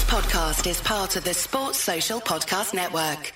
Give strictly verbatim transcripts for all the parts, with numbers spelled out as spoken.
podcast is part of the Sports Social Podcast Network.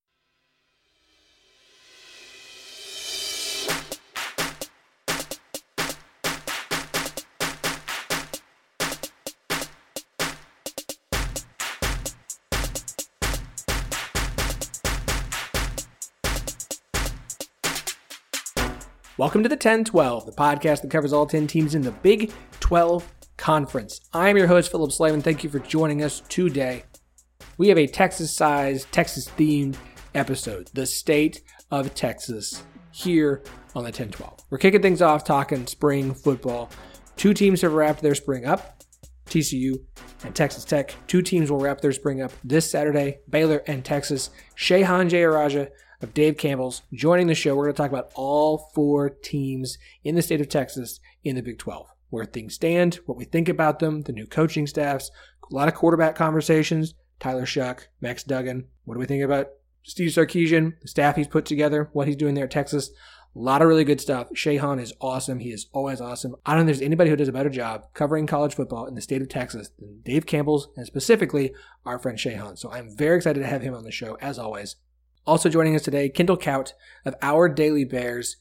Welcome to the ten twelve, the podcast that covers all ten teams in the Big twelve Conference. I'm your host, Philip Slavin. Thank you for joining us today. We have a Texas-sized, Texas-themed episode, the state of Texas, here on the ten twelve. We're kicking things off talking spring football. Two teams have wrapped their spring up, T C U and Texas Tech. Two teams will wrap their spring up this Saturday, Baylor and Texas. Shehan Jeyarajah of Dave Campbell's joining the show. We're going to talk about all four teams in the state of Texas in the Big twelve, where things stand, what we think about them, the new coaching staffs, a lot of quarterback conversations, Tyler Shuck, Max Duggan. What do we think about Steve Sarkisian, the staff he's put together, what he's doing there at Texas? A lot of really good stuff. Shehan is awesome. He is always awesome. I don't think there's anybody who does a better job covering college football in the state of Texas than Dave Campbell's, and specifically our friend Shehan. So I'm very excited to have him on the show, as always. Also joining us today, Kendall Kaut of Our Daily Bears.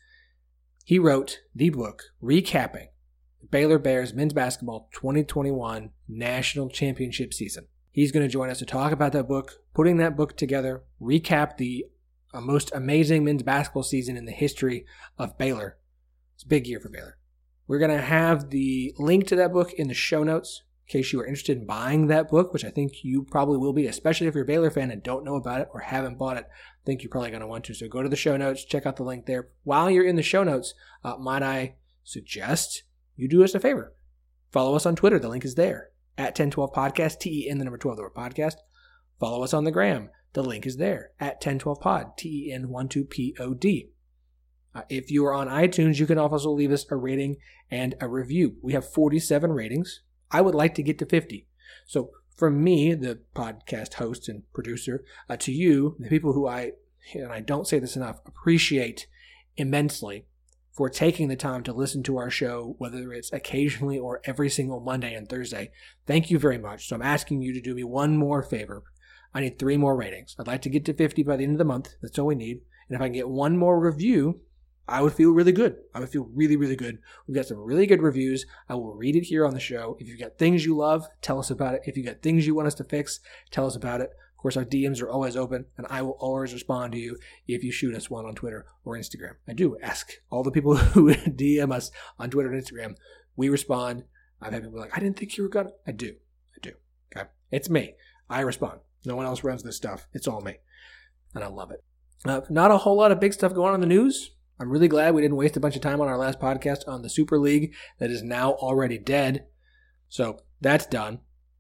He wrote the book recapping the Baylor Bears men's basketball twenty twenty-one national championship season. He's going to join us to talk about that book, putting that book together, recap the uh, most amazing men's basketball season in the history of Baylor. It's a big year for Baylor. We're going to have the link to that book in the show notes in case you are interested in buying that book, which I think you probably will be, especially if you're a Baylor fan and don't know about it or haven't bought it. I think you're probably going to want to. So go to the show notes, check out the link there. While you're in the show notes, uh, might I suggest you do us a favor. Follow us on Twitter. The link is there. At ten twelve Podcast, T E N, the number twelve, the word podcast. Follow us on the gram. The link is there. At ten twelve Pod, T E N twelve P O D. Uh, if you are on iTunes, you can also leave us a rating and a review. We have forty-seven ratings. I would like to get to fifty. So from me, the podcast host and producer, uh, to you, the people who I, and I don't say this enough, appreciate immensely for taking the time to listen to our show, whether it's occasionally or every single Monday and Thursday. Thank you very much. So I'm asking you to do me one more favor. I need three more ratings. I'd like to get to fifty by the end of the month. That's all we need. And if I can get one more review, I would feel really good. I would feel really, really good. We've got some really good reviews. I will read it here on the show. If you've got things you love, tell us about it. If you've got things you want us to fix, tell us about it. Of course, our D Ms are always open, and I will always respond to you if you shoot us one on Twitter or Instagram. I do ask all the people who D M us on Twitter and Instagram. We respond. I've had people like, I didn't think you were going to. I do. I do. Okay. It's me. I respond. No one else runs this stuff. It's all me. And I love it. Uh, not a whole lot of big stuff going on in the news. I'm really glad we didn't waste a bunch of time on our last podcast on the Super League that is now already dead. So that's done.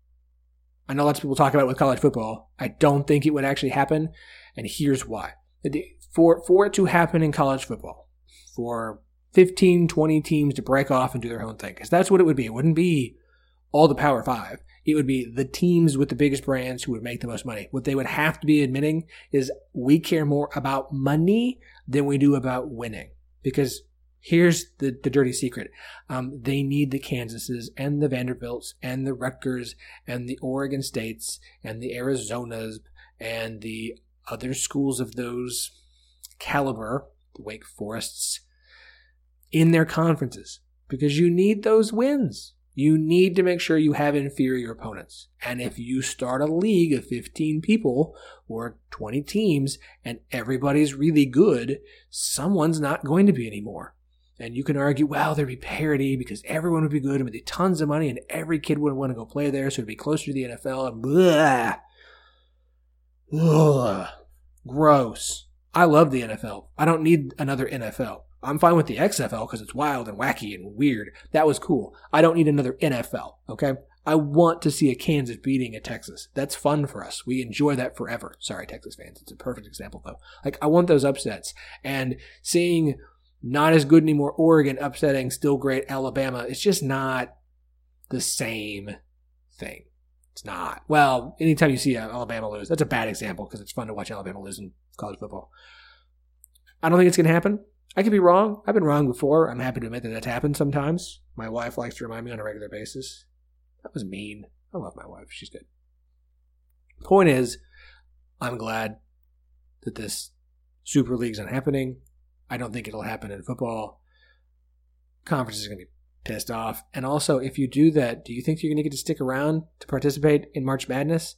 I know lots of people talk about it with college football. I don't think it would actually happen, and here's why. For, for it to happen in college football, for fifteen, twenty teams to break off and do their own thing, because that's what it would be. It wouldn't be all the Power Five. It would be the teams with the biggest brands who would make the most money. What they would have to be admitting is we care more about money than we do about winning. Because here's the, the dirty secret. Um, they need the Kansases and the Vanderbilts and the Rutgers and the Oregon States and the Arizonas and the other schools of those caliber, the Wake Forests, in their conferences. Because you need those wins. You need to make sure you have inferior opponents. And if you start a league of fifteen people or twenty teams and everybody's really good, someone's not going to be anymore. And you can argue, well, there'd be parity because everyone would be good and would be tons of money and every kid would want to go play there, so it'd be closer to the N F L and blah. Ugh. Gross. I love the N F L. I don't need another N F L. I'm fine with the X F L because it's wild and wacky and weird. That was cool. I don't need another N F L, okay? I want to see a Kansas beating a Texas. That's fun for us. We enjoy that forever. Sorry, Texas fans. It's a perfect example, though. Like, I want those upsets. And seeing not as good anymore Oregon upsetting still great Alabama, it's just not the same thing. It's not. Well, anytime you see Alabama lose, that's a bad example because it's fun to watch Alabama lose in college football. I don't think it's going to happen. I could be wrong. I've been wrong before. I'm happy to admit that that's happened sometimes. My wife likes to remind me on a regular basis. That was mean. I love my wife. She's good. Point is, I'm glad that this Super League's not happening. I don't think it'll happen in football. Conference is going to be pissed off. And also, if you do that, do you think you're going to get to stick around to participate in March Madness?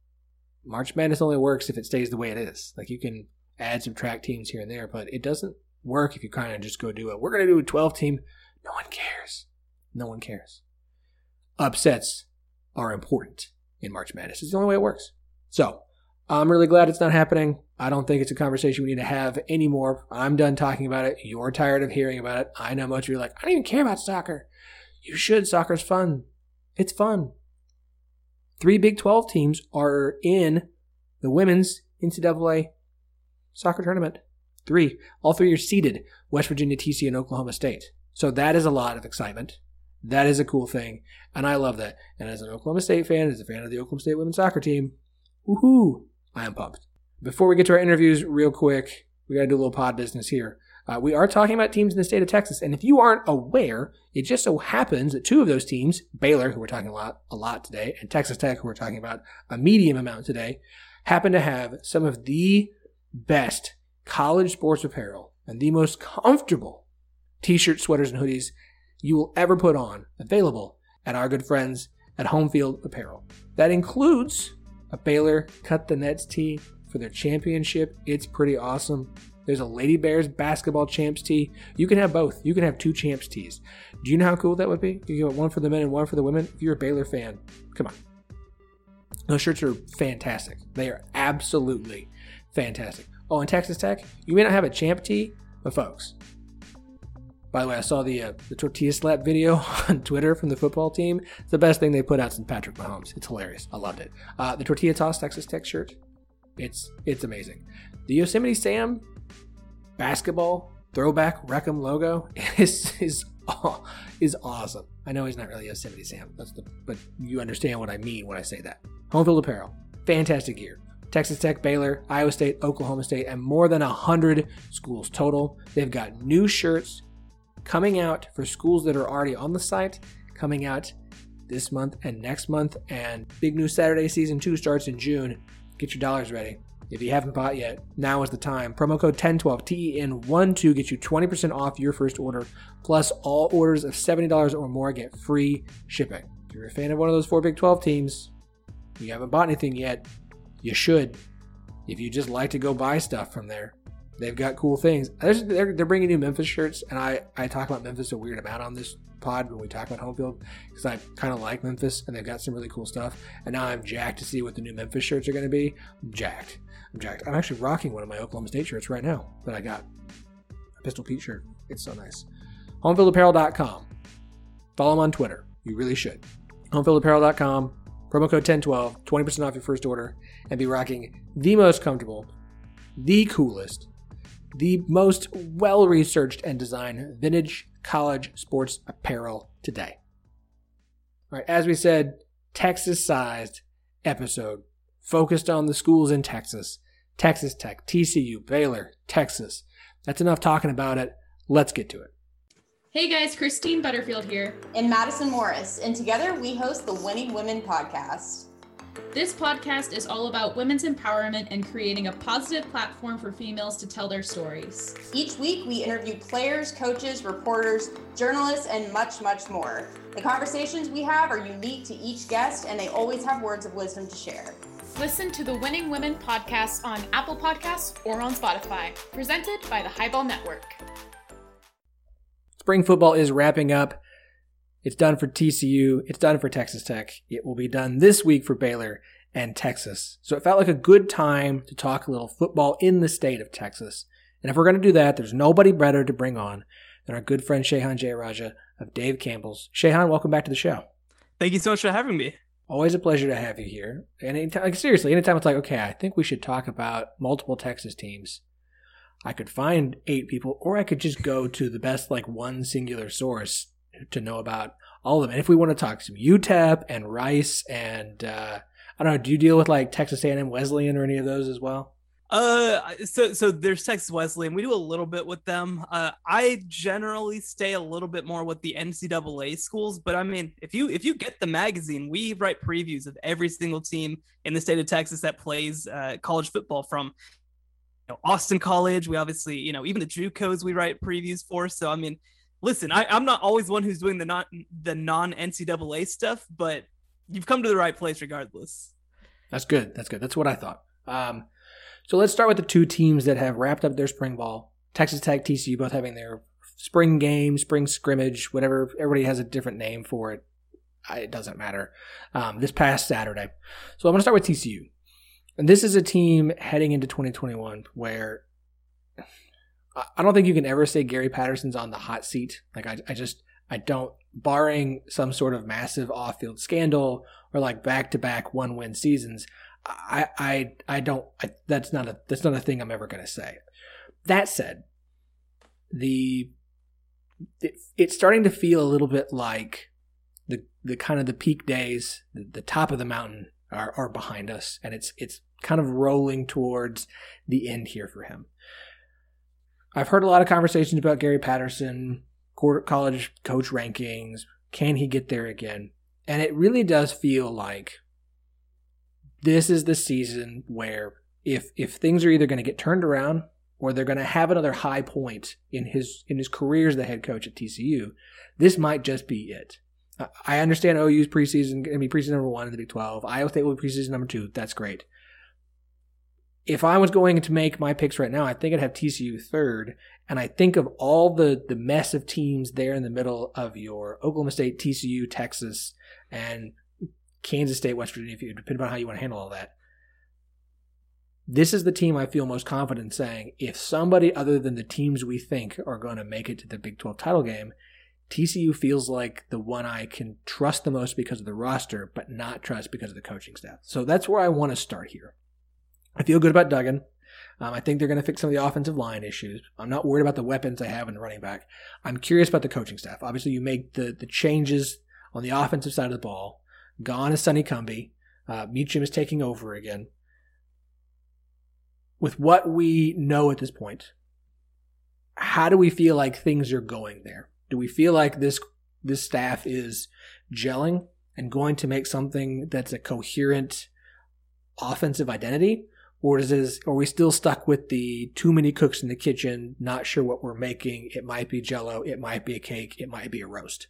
March Madness only works if it stays the way it is. Like, you can add, subtract teams here and there, but it doesn't work if you kind of just go do it. We're going to do a twelve team. No one cares. No one cares. Upsets are important in March Madness. It's the only way it works. So, I'm really glad it's not happening. I don't think it's a conversation we need to have anymore. I'm done talking about it. You're tired of hearing about it. I know most of you are like, I don't even care about soccer. You should. Soccer's fun. It's fun. Three Big twelve teams are in the women's N C double A soccer tournament. Three. All three are seeded. West Virginia, T C U, and Oklahoma State. So that is a lot of excitement. That is a cool thing. And I love that. And as an Oklahoma State fan, as a fan of the Oklahoma State women's soccer team, woohoo, I am pumped. Before we get to our interviews, real quick, we got to do a little pod business here. Uh, we are talking about teams in the state of Texas, and if you aren't aware, it just so happens that two of those teams, Baylor, who we're talking a lot, a lot today, and Texas Tech, who we're talking about a medium amount today, happen to have some of the best college sports apparel and the most comfortable t-shirts, sweaters, and hoodies you will ever put on, available at our good friends at Home Field Apparel. That includes a Baylor Cut the Nets tee for their championship. It's pretty awesome. There's a Lady Bears basketball champs tee. You can have both. You can have two champs tees. Do you know how cool that would be? You get one for the men and one for the women. If you're a Baylor fan, come on. Those shirts are fantastic. They are absolutely fantastic. Oh, and Texas Tech, you may not have a champ tee, but folks, by the way, I saw the uh, the tortilla slap video on Twitter from the football team. It's the best thing they put out since Patrick Mahomes. It's hilarious. I loved it. Uh, the tortilla toss Texas Tech shirt, it's it's amazing. The Yosemite Sam basketball throwback Wreckham logo is is oh, is awesome. I know he's not really Yosemite Sam, that's the, but you understand what I mean when I say that. Home Field Apparel, fantastic gear. Texas Tech, Baylor, Iowa State, Oklahoma State, and more than one hundred schools total. They've got new shirts coming out for schools that are already on the site, coming out this month and next month. And Big News Saturday Season two starts in June. Get your dollars ready. If you haven't bought yet, now is the time. Promo code ten twelve, T E N twelve, gets you twenty percent off your first order. Plus, all orders of seventy dollars or more get free shipping. If you're a fan of one of those four Big twelve teams, you haven't bought anything yet, you should. If you just like to go buy stuff from there, they've got cool things. They're, they're bringing new Memphis shirts, and I, I talk about Memphis a weird amount on this pod when we talk about Home Field, because I kind of like Memphis, and they've got some really cool stuff. And now I'm jacked to see what the new Memphis shirts are going to be. I'm jacked. I'm jacked. I'm actually rocking one of my Oklahoma State shirts right now that I got. A Pistol Pete shirt. It's so nice. home field apparel dot com. Follow them on Twitter. You really should. home field apparel dot com. Promo code ten twelve. twenty percent off your first order. And be rocking the most comfortable, the coolest, the most well-researched and designed vintage college sports apparel today. All right, as we said, Texas-sized episode focused on the schools in Texas. Texas Tech, T C U, Baylor, Texas. That's enough talking about it. Let's get to it. Hey guys, Christine Butterfield here. And Madison Morris. And together we host the Winning Women podcast. This podcast is all about women's empowerment and creating a positive platform for females to tell their stories. Each week, we interview players, coaches, reporters, journalists, and much, much more. The conversations we have are unique to each guest, and they always have words of wisdom to share. Listen to the Winning Women podcast on Apple Podcasts or on Spotify, presented by the Highball Network. Spring football is wrapping up. It's done for T C U. It's done for Texas Tech. It will be done this week for Baylor and Texas. So it felt like a good time to talk a little football in the state of Texas. And if we're going to do that, there's nobody better to bring on than our good friend Shehan Jeyarajah of Dave Campbell's. Shehan, welcome back to the show. Thank you so much for having me. Always a pleasure to have you here. And anytime, like, seriously, anytime it's like, okay, I think we should talk about multiple Texas teams, I could find eight people, or I could just go to the best, like, one singular source to know about all of them. And if we want to talk some U T E P and Rice and, uh, I don't know, do you deal with like Texas A and M Wesleyan or any of those as well? Uh, so so there's Texas Wesleyan. We do a little bit with them. Uh, I generally stay a little bit more with the N C double A schools, but I mean, if you if you get the magazine, we write previews of every single team in the state of Texas that plays uh, college football, from you know, Austin College. We obviously, you know, even the JUCOs we write previews for. So I mean, listen, I, I'm not always one who's doing the non the non N C double A stuff, but you've come to the right place regardless. That's good. That's good. That's what I thought. Um, So let's start with the two teams that have wrapped up their spring ball. Texas Tech, T C U, both having their spring game, spring scrimmage, whatever. Everybody has a different name for it. It doesn't matter. Um, this past Saturday. So I'm going to start with T C U. And this is a team heading into twenty twenty-one where I don't think you can ever say Gary Patterson's on the hot seat. Like I, I just, I don't, barring some sort of massive off-field scandal or like back-to-back one-win seasons, I, I, I don't, I, that's not a, that's not a thing I'm ever going to say. That said, the, it, it's starting to feel a little bit like the, the kind of the peak days, the, the top of the mountain are, are behind us. And it's, it's kind of rolling towards the end here for him. I've heard a lot of conversations about Gary Patterson, college coach rankings. Can he get there again? And it really does feel like this is the season where if if things are either going to get turned around or they're going to have another high point in his in his career as the head coach at T C U, this might just be it. I understand O U's preseason going to be preseason number one in the Big twelve. Iowa State will be preseason number two. That's great. If I was going to make my picks right now, I think I'd have T C U third. And I think of all the, the mess of teams there in the middle of your Oklahoma State, T C U, Texas, and Kansas State, West Virginia, if you depending on how you want to handle all that. This is the team I feel most confident saying, if somebody other than the teams we think are going to make it to the Big twelve title game, T C U feels like the one I can trust the most because of the roster, but not trust because of the coaching staff. So that's where I want to start here. I feel good about Duggan. Um, I think they're going to fix some of the offensive line issues. I'm not worried about the weapons they have in the running back. I'm curious about the coaching staff. Obviously, you make the, the changes on the offensive side of the ball. Gone is Sonny Cumbie. Uh, Meacham is taking over again. With what we know at this point, how do we feel like things are going there? Do we feel like this this staff is gelling and going to make something that's a coherent offensive identity? Or is this, are we still stuck with the too many cooks in the kitchen, not sure what we're making? It might be Jell-O, it might be a cake, it might be a roast.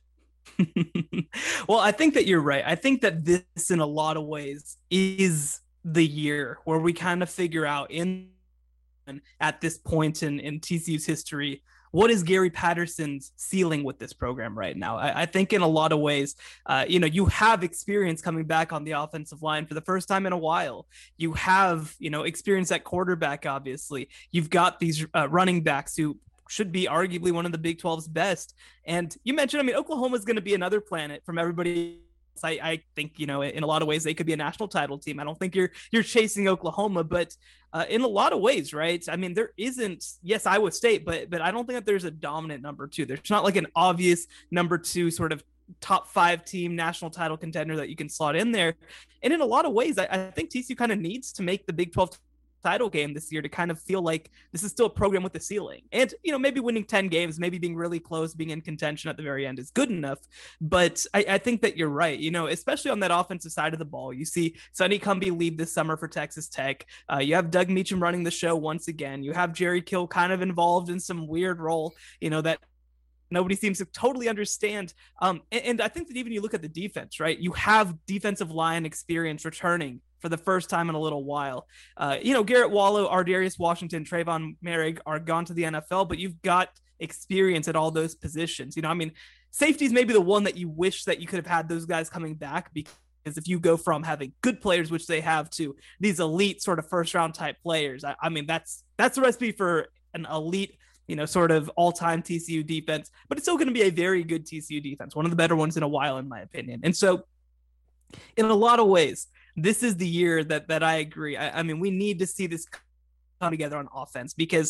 Well, I think that you're right. I think that this, in a lot of ways, is the year where we kind of figure out in at this point in, in T C U's history, what is Gary Patterson's ceiling with this program right now? I, I think in a lot of ways, uh, you know, you have experience coming back on the offensive line for the first time in a while. You have, you know, experience at quarterback, obviously. You've got these uh, running backs who should be arguably one of the Big twelve's best. And you mentioned, I mean, Oklahoma is going to be another planet from everybody. I, I think, you know, in a lot of ways, they could be a national title team. I don't think you're you're chasing Oklahoma, but uh, in a lot of ways, right? I mean, there isn't, yes, Iowa State, but but I don't think that there's a dominant number two. There's not like an obvious number two sort of top five team national title contender that you can slot in there. And in a lot of ways, I, I think T C U kind of needs to make the Big twelve title game this year to kind of feel like this is still a program with a ceiling. And, you know, maybe winning ten games, maybe being really close, being in contention at the very end is good enough. But I, I think that you're right, you know, especially on that offensive side of the ball. You see Sonny Cumbie leave this summer for Texas Tech. Uh, you have Doug Meacham running the show once again. You have Jerry Kill kind of involved in some weird role, you know, that nobody seems to totally understand. Um, and, and I think that even you look at the defense, right? You have defensive line experience returning for the first time in a little while. Uh, you know, Garrett Wallow, Ardarius Washington, Trayvon Merrick are gone to the N F L, but you've got experience at all those positions. You know, I mean, safety is maybe the one that you wish that you could have had those guys coming back, because if you go from having good players, which they have, to these elite sort of first round type players, I, I mean, that's that's the recipe for an elite, you know, sort of all-time T C U defense, but it's still going to be a very good T C U defense, one of the better ones in a while, in my opinion. And so in a lot of ways, this is the year that that I agree. I, I mean, we need to see this come together on offense, because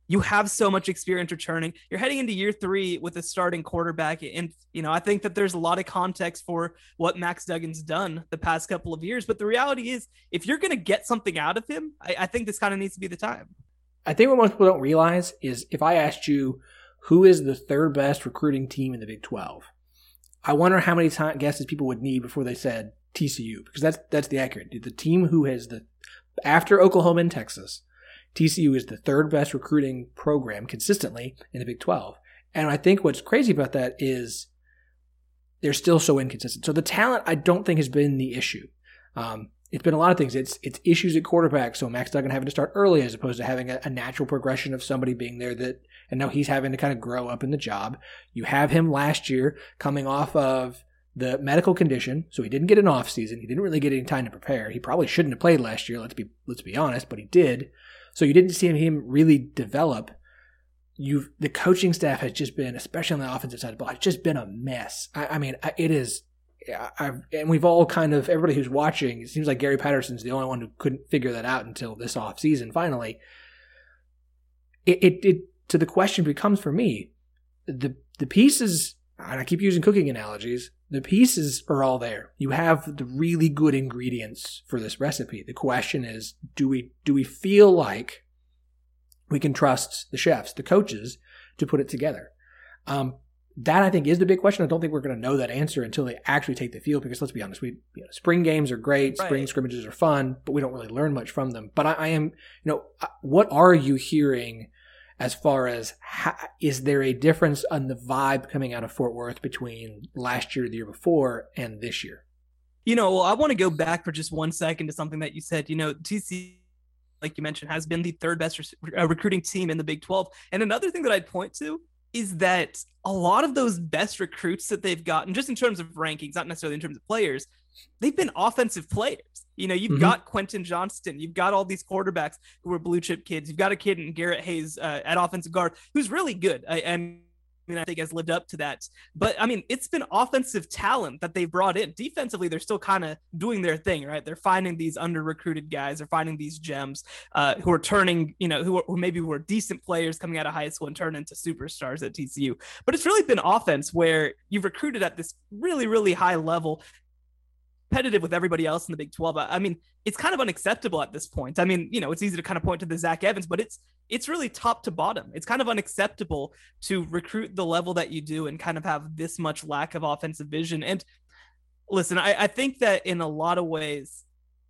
You have so much experience returning. You're heading into year three with a starting quarterback. And, you know, I think that there's a lot of context for what Max Duggan's done the past couple of years. But the reality is, if you're going to get something out of him, I, I think this kind of needs to be the time. I think what most people don't realize is if I asked you who is the third best recruiting team in the Big twelve, I wonder how many time guesses people would need before they said T C U, because that's that's the accurate. The team who has the, after Oklahoma and Texas, T C U is the third best recruiting program consistently in the Big twelve. And I think what's crazy about that is they're still so inconsistent. So the talent, I don't think, has been the issue. Um, it's been a lot of things. It's it's issues at quarterback. So Max Duggan having to start early as opposed to having a, a natural progression of somebody being there that, and now he's having to kind of grow up in the job. You have him last year coming off of the medical condition, so he didn't get an off season. He didn't really get any time to prepare. He probably shouldn't have played last year. Let's be let's be honest, but he did. So you didn't see him really develop. You've the coaching staff has just been, especially on the offensive side of the ball, it's just been a mess. I, I mean, it is. I've, and we've all kind of, everybody who's watching, it seems like Gary Patterson's the only one who couldn't figure that out until this off season. Finally, it, it, it to the question becomes for me, the the pieces, and I keep using cooking analogies, the pieces are all there. You have the really good ingredients for this recipe. The question is, do we do we feel like we can trust the chefs, the coaches, to put it together? Um, that, I think, is the big question. I don't think we're going to know that answer until they actually take the field, because let's be honest, we you know, spring games are great, right. Spring scrimmages are fun, but we don't really learn much from them. But I, I am, you know, what are you hearing as far as how, is there a difference on the vibe coming out of Fort Worth between last year, the year before, and this year? You know, well, I want to go back for just one second to something that you said. You know, T C U, like you mentioned, has been the third best re- recruiting team in the Big twelve. And another thing that I'd point to is that a lot of those best recruits that they've gotten, just in terms of rankings, not necessarily in terms of players, they've been offensive players. You know, you've mm-hmm. got Quentin Johnston, you've got all these quarterbacks who are blue chip kids. You've got a kid in Garrett Hayes uh, at offensive guard who's really good. I, I mean, I think has lived up to that. But I mean, it's been offensive talent that they've brought in. Defensively, they're still kind of doing their thing, right? They're finding these under recruited guys. They're finding these gems uh, who are turning, you know, who, are, who maybe were decent players coming out of high school and turn into superstars at T C U. But it's really been offense where you've recruited at this really, really high level, competitive with everybody else in the Big twelve. I mean, it's kind of unacceptable at this point. I mean, you know, it's easy to kind of point to the Zach Evans, but it's it's really top to bottom. It's kind of unacceptable to recruit the level that you do and kind of have this much lack of offensive vision. And listen, I, I think that in a lot of ways,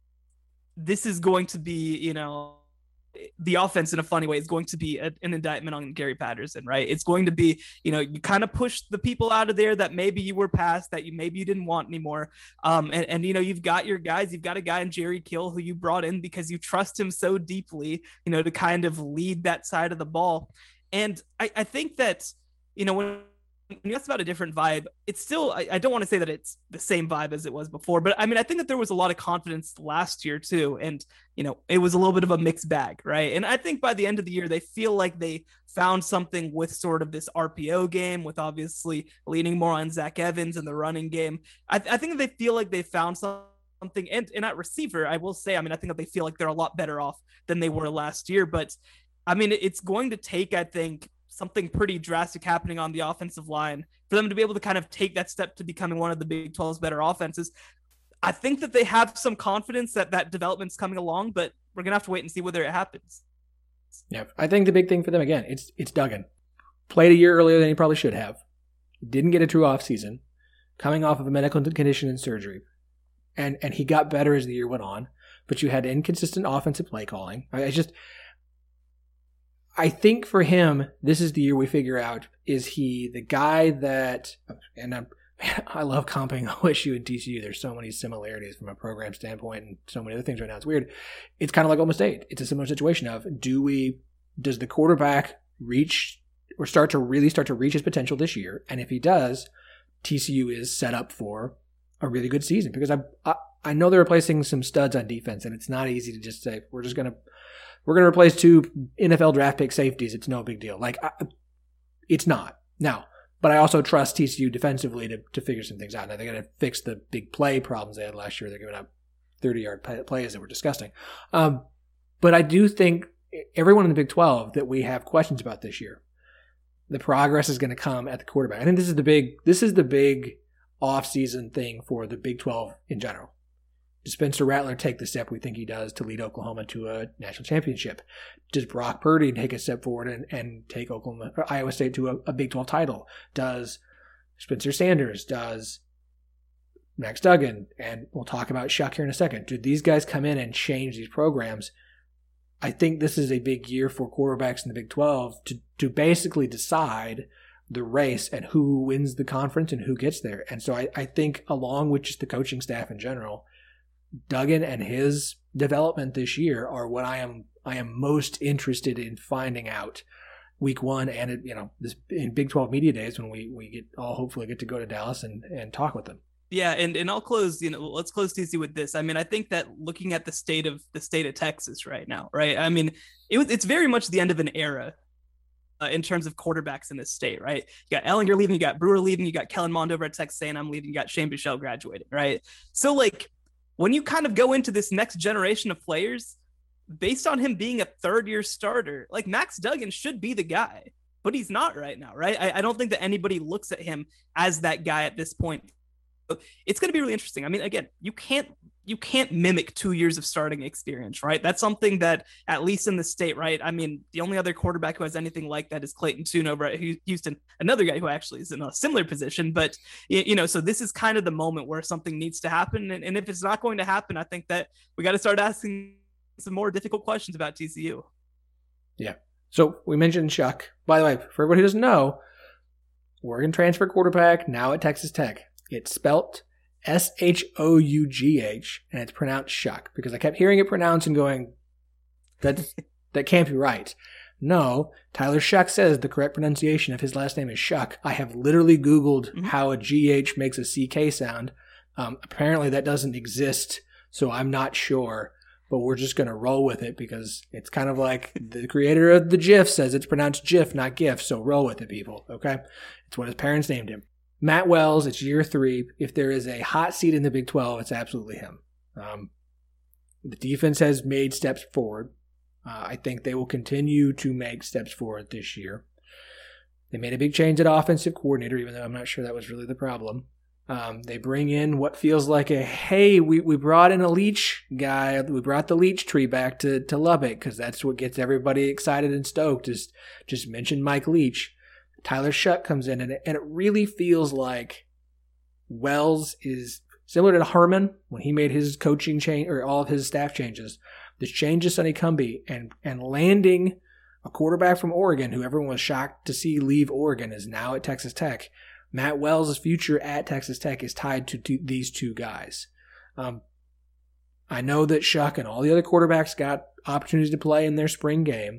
this is going to be, you know, the offense in a funny way is going to be a, an indictment on Gary Patterson, right? It's going to be, you know, you kind of push the people out of there that maybe you were past, that you maybe you didn't want anymore. Um, and, and, you know, you've got your guys, you've got a guy in Jerry Kill who you brought in because you trust him so deeply, you know, to kind of lead that side of the ball. And I, I think that, you know, when When you asked about a different vibe, it's still, I, I don't want to say that it's the same vibe as it was before, but I mean, I think that there was a lot of confidence last year too. And, you know, it was a little bit of a mixed bag, right? And I think by the end of the year, they feel like they found something with sort of this R P O game, with obviously leaning more on Zach Evans and the running game. I, I think that they feel like they found something. And, and at receiver, I will say, I mean, I think that they feel like they're a lot better off than they were last year. But I mean, it's going to take, I think, something pretty drastic happening on the offensive line for them to be able to kind of take that step to becoming one of the Big twelve's better offenses. I think that they have some confidence that that development's coming along, but we're going to have to wait and see whether it happens. Yeah, I think the big thing for them, again, it's it's Duggan. Played a year earlier than he probably should have. Didn't get a true offseason. Coming off of a medical condition and surgery. And and he got better as the year went on, but you had inconsistent offensive play calling. I, I just... I think for him, this is the year we figure out, is he the guy that, and I'm, man, I love comping O S U and T C U. There's so many similarities from a program standpoint and so many other things right now. It's weird. It's kind of like Oklahoma State. It's a similar situation of, do we, does the quarterback reach or start to really start to reach his potential this year? And if he does, T C U is set up for a really good season, because I, I, I know they're replacing some studs on defense, and it's not easy to just say, we're just going to, We're going to replace two N F L draft pick safeties. It's no big deal. Like, I, it's not. Now, but I also trust T C U defensively to, to figure some things out. Now, they're going to fix the big play problems they had last year. They're giving up thirty-yard plays that were disgusting. Um, but I do think everyone in the Big twelve that we have questions about this year. The progress is going to come at the quarterback. I think this is the big, this is the big off-season thing for the Big twelve in general. Does Spencer Rattler take the step we think he does to lead Oklahoma to a national championship? Does Brock Purdy take a step forward and, and take Oklahoma or Iowa State to a, a Big twelve title? Does Spencer Sanders, does Max Duggan, and we'll talk about Shuck here in a second. Do these guys come in and change these programs? I think this is a big year for quarterbacks in the Big twelve to, to basically decide the race and who wins the conference and who gets there. And so I, I think along with just the coaching staff in general, Duggan and his development this year are what I am I am most interested in finding out week one and you know this in Big twelve Media Days when we, we get all hopefully get to go to Dallas and, and talk with them. Yeah, and, and I'll close, you know, let's close T C with this. I mean, I think that looking at the state of the state of Texas right now, right? I mean, it was it's very much the end of an era uh, in terms of quarterbacks in this state, right? You got Ellinger leaving, you got Brewer leaving, you got Kellen Mond over at Texas A and M leaving, you got Shane Buechele graduating, right? So like when you kind of go into this next generation of players, based on him being a third year starter, like Max Duggan should be the guy, but he's not right now, right? I, I don't think that anybody looks at him as that guy at this point. It's going to be really interesting. I mean, again, you can't you can't mimic two years of starting experience, right? That's something that, at least in the state, right? I mean, the only other quarterback who has anything like that is Clayton Tune over at Houston, another guy who actually is in a similar position. But, you know, so this is kind of the moment where something needs to happen. And, and if it's not going to happen, I think that we got to start asking some more difficult questions about T C U. Yeah. So we mentioned Shuck. By the way, for everybody who doesn't know, Oregon transfer quarterback, now at Texas Tech. It's spelt S H O U G H, and it's pronounced Shuck, because I kept hearing it pronounced and going, that that can't be right. No, Tyler Shuck says the correct pronunciation of his last name is Shuck. I have literally Googled mm-hmm. how a G H makes a C K sound. Um, apparently that doesn't exist, so I'm not sure, but we're just going to roll with it because it's kind of like the creator of the GIF says it's pronounced GIF, not GIF, so roll with it, people, okay? It's what his parents named him. Matt Wells, it's year three. If there is a hot seat in the Big twelve, it's absolutely him. Um, the defense has made steps forward. Uh, I think they will continue to make steps forward this year. They made a big change at offensive coordinator, even though I'm not sure that was really the problem. Um, they bring in what feels like a, hey, we, we brought in a Leach guy. We brought the Leach tree back to, to Lubbock because that's what gets everybody excited and stoked. Just, just mention Mike Leach. Tyler Shuck comes in, and it, and it really feels like Wells is similar to Herman when he made his coaching change or all of his staff changes. This change to Sonny Cumbie and and landing a quarterback from Oregon, who everyone was shocked to see leave Oregon, is now at Texas Tech. Matt Wells' future at Texas Tech is tied to, to these two guys. Um, I know that Shuck and all the other quarterbacks got opportunities to play in their spring game.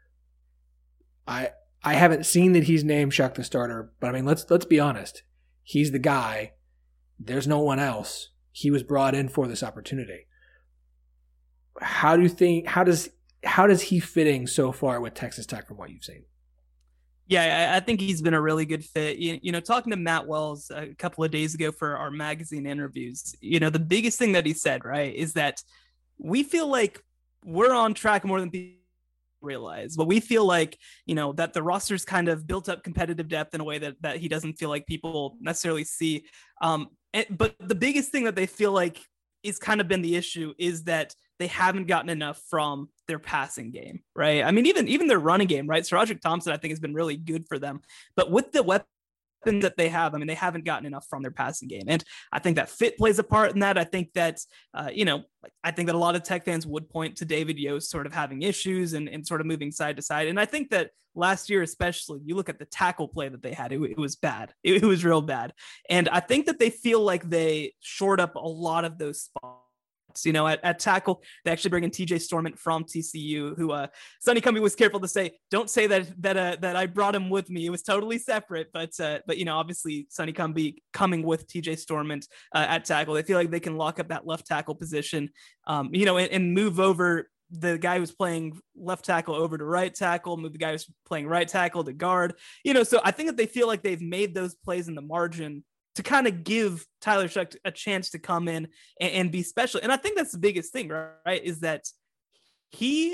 I. I haven't seen that he's named Shuck the starter, but I mean, let's let's be honest. He's the guy. There's no one else. He was brought in for this opportunity. How do you think? How does how does he fitting so far with Texas Tech from what you've seen? Yeah, I think he's been a really good fit. You, you know, talking to Matt Wells a couple of days ago for our magazine interviews, you know, the biggest thing that he said, right, is that we feel like we're on track more than people realize, but we feel like, you know, that the roster's kind of built up competitive depth in a way that that he doesn't feel like people necessarily see. Um, and, but the biggest thing that they feel like is kind of been the issue is that they haven't gotten enough from their passing game, right? I mean, even even their running game, right? SaRodorick Thompson, I think, has been really good for them, but with the weapon that they have, I mean, they haven't gotten enough from their passing game. And I think that fit plays a part in that. I think that, uh, you know, I think that a lot of Tech fans would point to David Yost sort of having issues and, and sort of moving side to side. And I think that last year, especially, you look at the tackle play that they had, it, it was bad. It, it was real bad. And I think that they feel like they shored up a lot of those spots. You know, at, at tackle, they actually bring in T J Storment from T C U, who uh, Sonny Cumbie was careful to say, don't say that that uh, that I brought him with me. It was totally separate. But, uh, but you know, obviously, Sonny Cumbie coming with T J Storment uh, at tackle, they feel like they can lock up that left tackle position, um, you know, and, and move over the guy who's playing left tackle over to right tackle, move the guy who's playing right tackle to guard. You know, so I think that they feel like they've made those plays in the margin to kind of give Tyler Shuck a chance to come in and, and be special. And I think that's the biggest thing, right? Is that he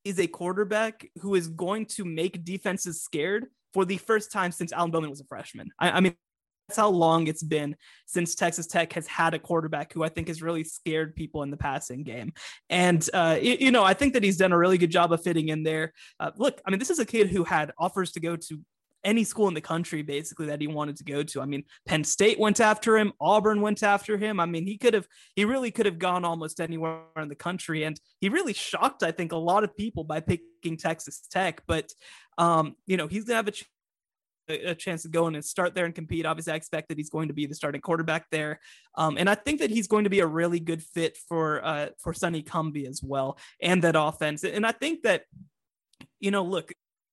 is a quarterback who is going to make defenses scared for the first time since Alan Bowman was a freshman. I, I mean, that's how long it's been since Texas Tech has had a quarterback who I think has really scared people in the passing game. And, uh, you, you know, I think that he's done a really good job of fitting in there. Uh, look, I mean, this is a kid who had offers to go to any school in the country, basically, that he wanted to go to. I mean, Penn State went after him. Auburn went after him. I mean, he could have, he really could have gone almost anywhere in the country. And he really shocked, I think, a lot of people by picking Texas Tech. But, um, you know, he's going to have a chance a chance to go in and start there and compete. Obviously, I expect that he's going to be the starting quarterback there. Um, and I think that he's going to be a really good fit for, uh, for Sonny Cumbie as well, and that offense. And I think that, you know, look,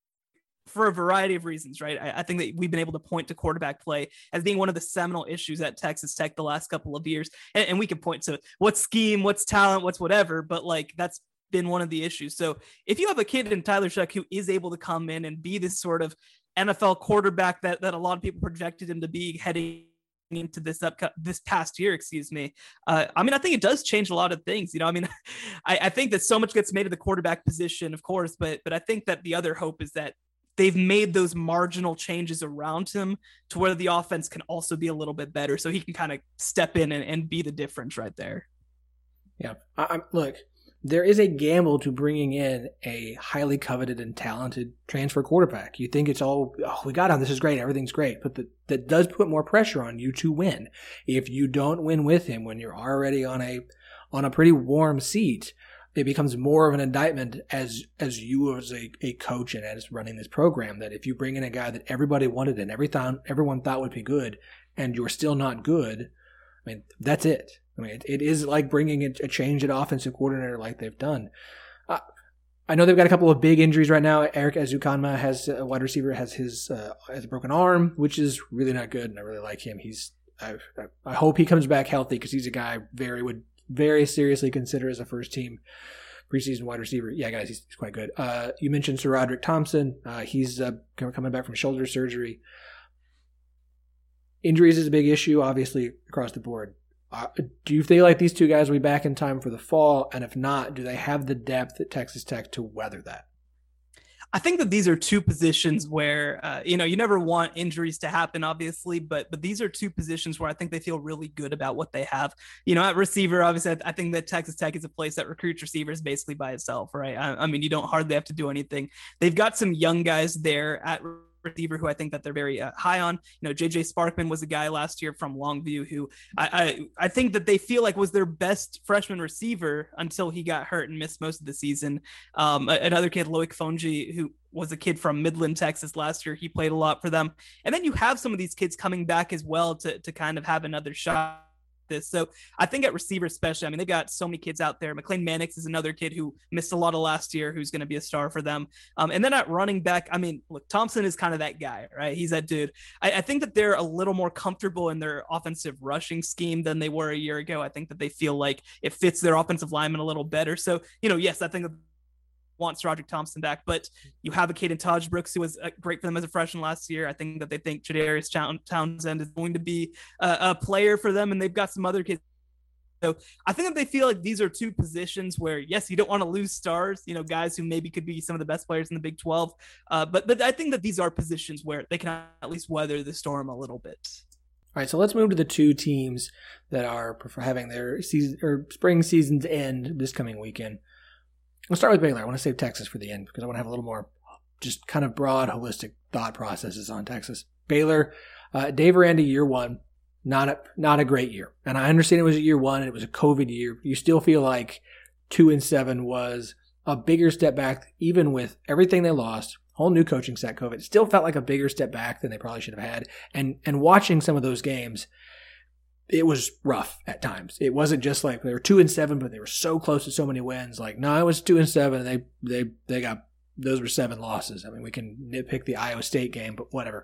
for a variety of reasons, right? I, I think that we've been able to point to quarterback play as being one of the seminal issues at Texas Tech the last couple of years. And, and we can point to what's scheme, what's talent, what's whatever, but like, that's been one of the issues. So if you have a kid in Tyler Shough who is able to come in and be this sort of N F L quarterback that, that a lot of people projected him to be heading into this up this past year, excuse me. Uh, I mean, I think it does change a lot of things. You know, I mean, I, I think that so much gets made of the quarterback position, of course, but, but I think that the other hope is that they've made those marginal changes around him to where the offense can also be a little bit better. So he can kind of step in and, and be the difference right there. Yeah. I, I'm look, there is a gamble to bringing in a highly coveted and talented transfer quarterback. You think it's all, oh, we got him, this is great, everything's great. But the, that does put more pressure on you to win. If you don't win with him when you're already on a on a pretty warm seat, it becomes more of an indictment as as you as a, a coach and as running this program, that if you bring in a guy that everybody wanted and every th- everyone thought would be good and you're still not good, I mean, that's it. I mean, it, it is like bringing a, a change at offensive coordinator like they've done. Uh, I know they've got a couple of big injuries right now. Eric Ezukanma has a wide receiver, has his uh, has a broken arm, which is really not good, and I really like him. He's I, I hope he comes back healthy because he's a guy very would very seriously consider as a first team preseason wide receiver. Yeah, guys, he's, he's quite good. Uh, you mentioned Sir Roderick Thompson. Uh, he's uh, coming back from shoulder surgery. Injuries is a big issue, obviously, across the board. Uh, do you feel like these two guys will be back in time for the fall? And if not, do they have the depth at Texas Tech to weather that? I think that these are two positions where, uh, you know, you never want injuries to happen, obviously, but but these are two positions where I think they feel really good about what they have. You know, at receiver, obviously, I think that Texas Tech is a place that recruits receivers basically by itself, right? I, I mean, you don't hardly have to do anything. They've got some young guys there at receiver who I think that they're very uh, high on. You know, J J Sparkman was a guy last year from Longview who I, I I think that they feel like was their best freshman receiver until he got hurt and missed most of the season. Um, another kid, Loic Fonji, who was a kid from Midland, Texas last year. He played a lot for them. And then you have some of these kids coming back as well to to kind of have another shot. This. So I think at receiver especially, I mean, they've got so many kids out there. McLean Mannix is another kid who missed a lot of last year, who's going to be a star for them. Um, and then at running back, I mean, look, Thompson is kind of that guy, right? He's that dude. I, I think that they're a little more comfortable in their offensive rushing scheme than they were a year ago. I think that they feel like it fits their offensive lineman a little better. So, you know, yes, I think that wants Roderick Thompson back, but you have a kid in Taj Brooks who was great for them as a freshman last year. I think that they think Jadarius Townsend is going to be a, a player for them, and they've got some other kids. So I think that they feel like these are two positions where, yes, you don't want to lose stars, you know, guys who maybe could be some of the best players in the Big twelve. Uh, but but I think that these are positions where they can at least weather the storm a little bit. All right, so let's move to the two teams that are having their season or spring seasons end this coming weekend. We'll start with Baylor. I want to save Texas for the end because I want to have a little more just kind of broad, holistic thought processes on Texas. Baylor, uh, Dave Aranda, year one, not a, not a great year. And I understand it was a year one and it was a COVID year. You still feel like two and seven was a bigger step back, even with everything they lost, whole new coaching staff, COVID. It still felt like a bigger step back than they probably should have had. And and watching some of those games, it was rough at times. It wasn't just like they were two and seven, but they were so close to so many wins. Like, no, it was two and seven. And they, they, they got, those were seven losses. I mean, we can nitpick the Iowa State game, but whatever.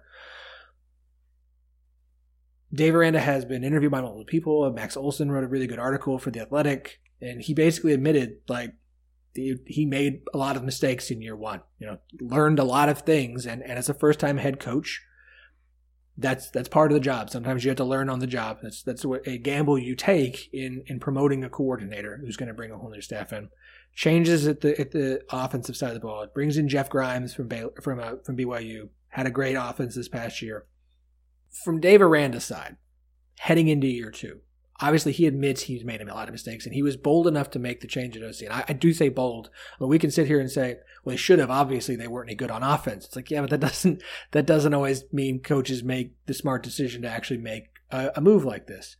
Dave Aranda has been interviewed by multiple people. Max Olson wrote a really good article for The Athletic, and he basically admitted, like, he made a lot of mistakes in year one, you know, learned a lot of things. And, and as a first time head coach, that's that's part of the job. Sometimes you have to learn on the job. That's that's a gamble you take in in promoting a coordinator who's going to bring a whole new staff in. Changes at the at the offensive side of the ball. It brings in Jeff Grimes from Baylor, from uh, from B Y U. Had a great offense this past year. From Dave Aranda's side, heading into year two, obviously he admits he's made a lot of mistakes, and he was bold enough to make the change at O C. And I, I do say bold, but we can sit here and say, well, they should have. Obviously, they weren't any good on offense. It's like, yeah, but that doesn't that doesn't always mean coaches make the smart decision to actually make a, a move like this.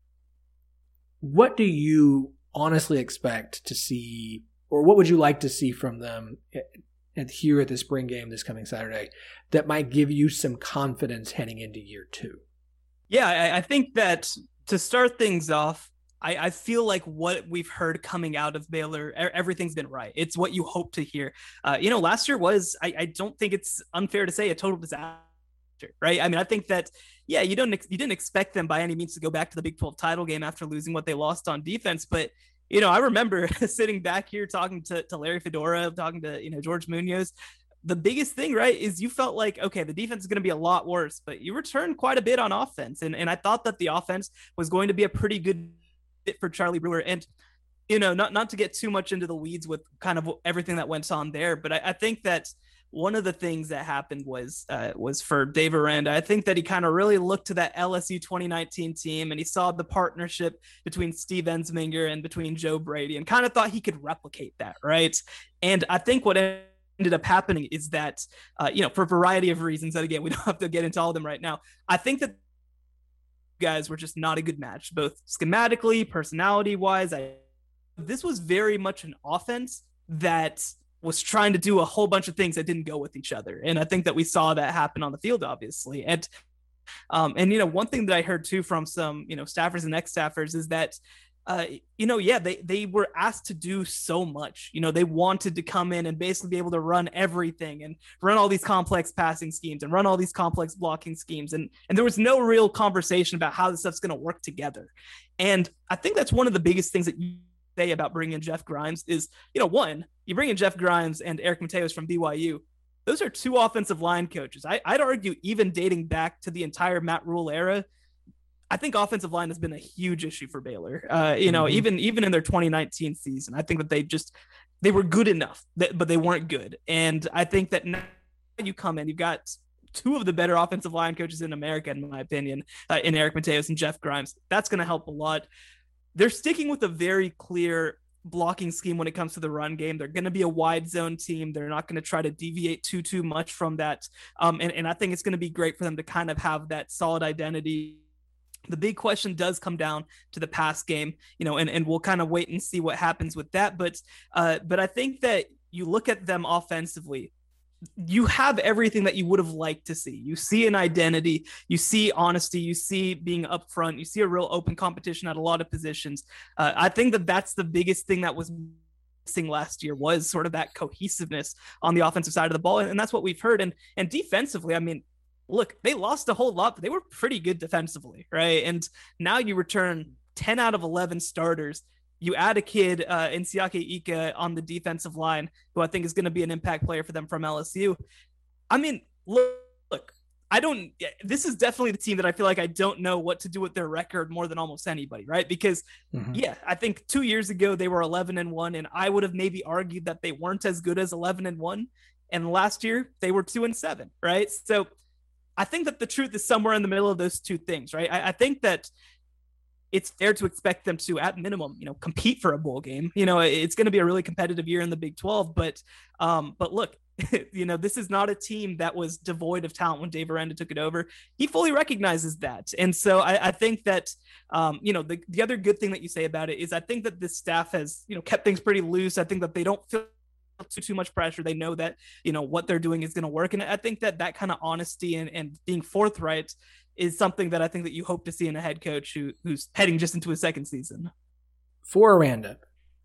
What do you honestly expect to see, or what would you like to see from them at, at here at the spring game this coming Saturday that might give you some confidence heading into year two? Yeah, I, I think that to start things off, I, I feel like what we've heard coming out of Baylor, everything's been right. It's what you hope to hear. Uh, you know, last year was, I, I don't think it's unfair to say, a total disaster, right? I mean, I think that, yeah, you don't you didn't expect them by any means to go back to the Big twelve title game after losing what they lost on defense. But, you know, I remember sitting back here talking to, to Larry Fedora, talking to, you know, George Munoz. The biggest thing, right, is you felt like, okay, the defense is going to be a lot worse, but you returned quite a bit on offense. And, and I thought that the offense was going to be a pretty good fit for Charlie Brewer. And, you know, not, not to get too much into the weeds with kind of everything that went on there, but I, I think that one of the things that happened was, uh, was for Dave Aranda. I think that he kind of really looked to that L S U twenty nineteen team, and he saw the partnership between Steve Ensminger and between Joe Brady, and kind of thought he could replicate that. Right. And I think what ended up happening is that, uh, you know, for a variety of reasons that, again, we don't have to get into all of them right now. I think that guys were just not a good match, both schematically, personality wise. I, this was very much an offense that was trying to do a whole bunch of things that didn't go with each other. And I think that we saw that happen on the field, obviously. And, um, and, you know, one thing that I heard too from some, you know, staffers and ex-staffers is that, Uh, you know, yeah, they, they were asked to do so much. You know, they wanted to come in and basically be able to run everything and run all these complex passing schemes and run all these complex blocking schemes. And, and there was no real conversation about how this stuff's going to work together. And I think that's one of the biggest things that you say about bringing in Jeff Grimes is, you know, one, you bring in Jeff Grimes and Eric Mateos from B Y U. Those are two offensive line coaches. I, I'd argue even dating back to the entire Matt Rule era, I think offensive line has been a huge issue for Baylor. Uh, you know, mm-hmm. even even in their twenty nineteen season, I think that they just they were good enough, but they weren't good. And I think that now you come in, you've got two of the better offensive line coaches in America, in my opinion, uh, in Eric Mateos and Jeff Grimes. That's going to help a lot. They're sticking with a very clear blocking scheme when it comes to the run game. They're going to be a wide zone team. They're not going to try to deviate too too much from that. Um, and, and I think it's going to be great for them to kind of have that solid identity. The big question does come down to the pass game, you know, and, and we'll kind of wait and see what happens with that. But uh, but I think that you look at them offensively, you have everything that you would have liked to see. You see an identity, you see honesty, you see being upfront, you see a real open competition at a lot of positions. Uh, I think that that's the biggest thing that was missing last year, was sort of that cohesiveness on the offensive side of the ball. And, and that's what we've heard. And, and defensively, I mean, look, they lost a whole lot, but they were pretty good defensively, right? And now you return ten out of eleven starters. You add a kid uh, in Siaki Ika on the defensive line, who I think is going to be an impact player for them from L S U. I mean, look, look, I don't, this is definitely the team that I feel like I don't know what to do with their record more than almost anybody, right? Because mm-hmm. yeah, I think two years ago they were eleven and one, and I would have maybe argued that they weren't as good as eleven and one. And last year they were two and seven, right? So I think that the truth is somewhere in the middle of those two things, right? I, I think that it's fair to expect them to, at minimum, you know, compete for a bowl game. You know, it's going to be a really competitive year in the Big twelve, but, um, but look, you know, this is not a team that was devoid of talent when Dave Aranda took it over. He fully recognizes that. And so I, I think that, um, you know, the, the other good thing that you say about it is I think that this staff has, you know, kept things pretty loose. I think that they don't feel too, too much pressure. They know that, you know, what they're doing is going to work. And I think that that kind of honesty and, and being forthright is something that I think that you hope to see in a head coach who who's heading just into his second season. For Aranda,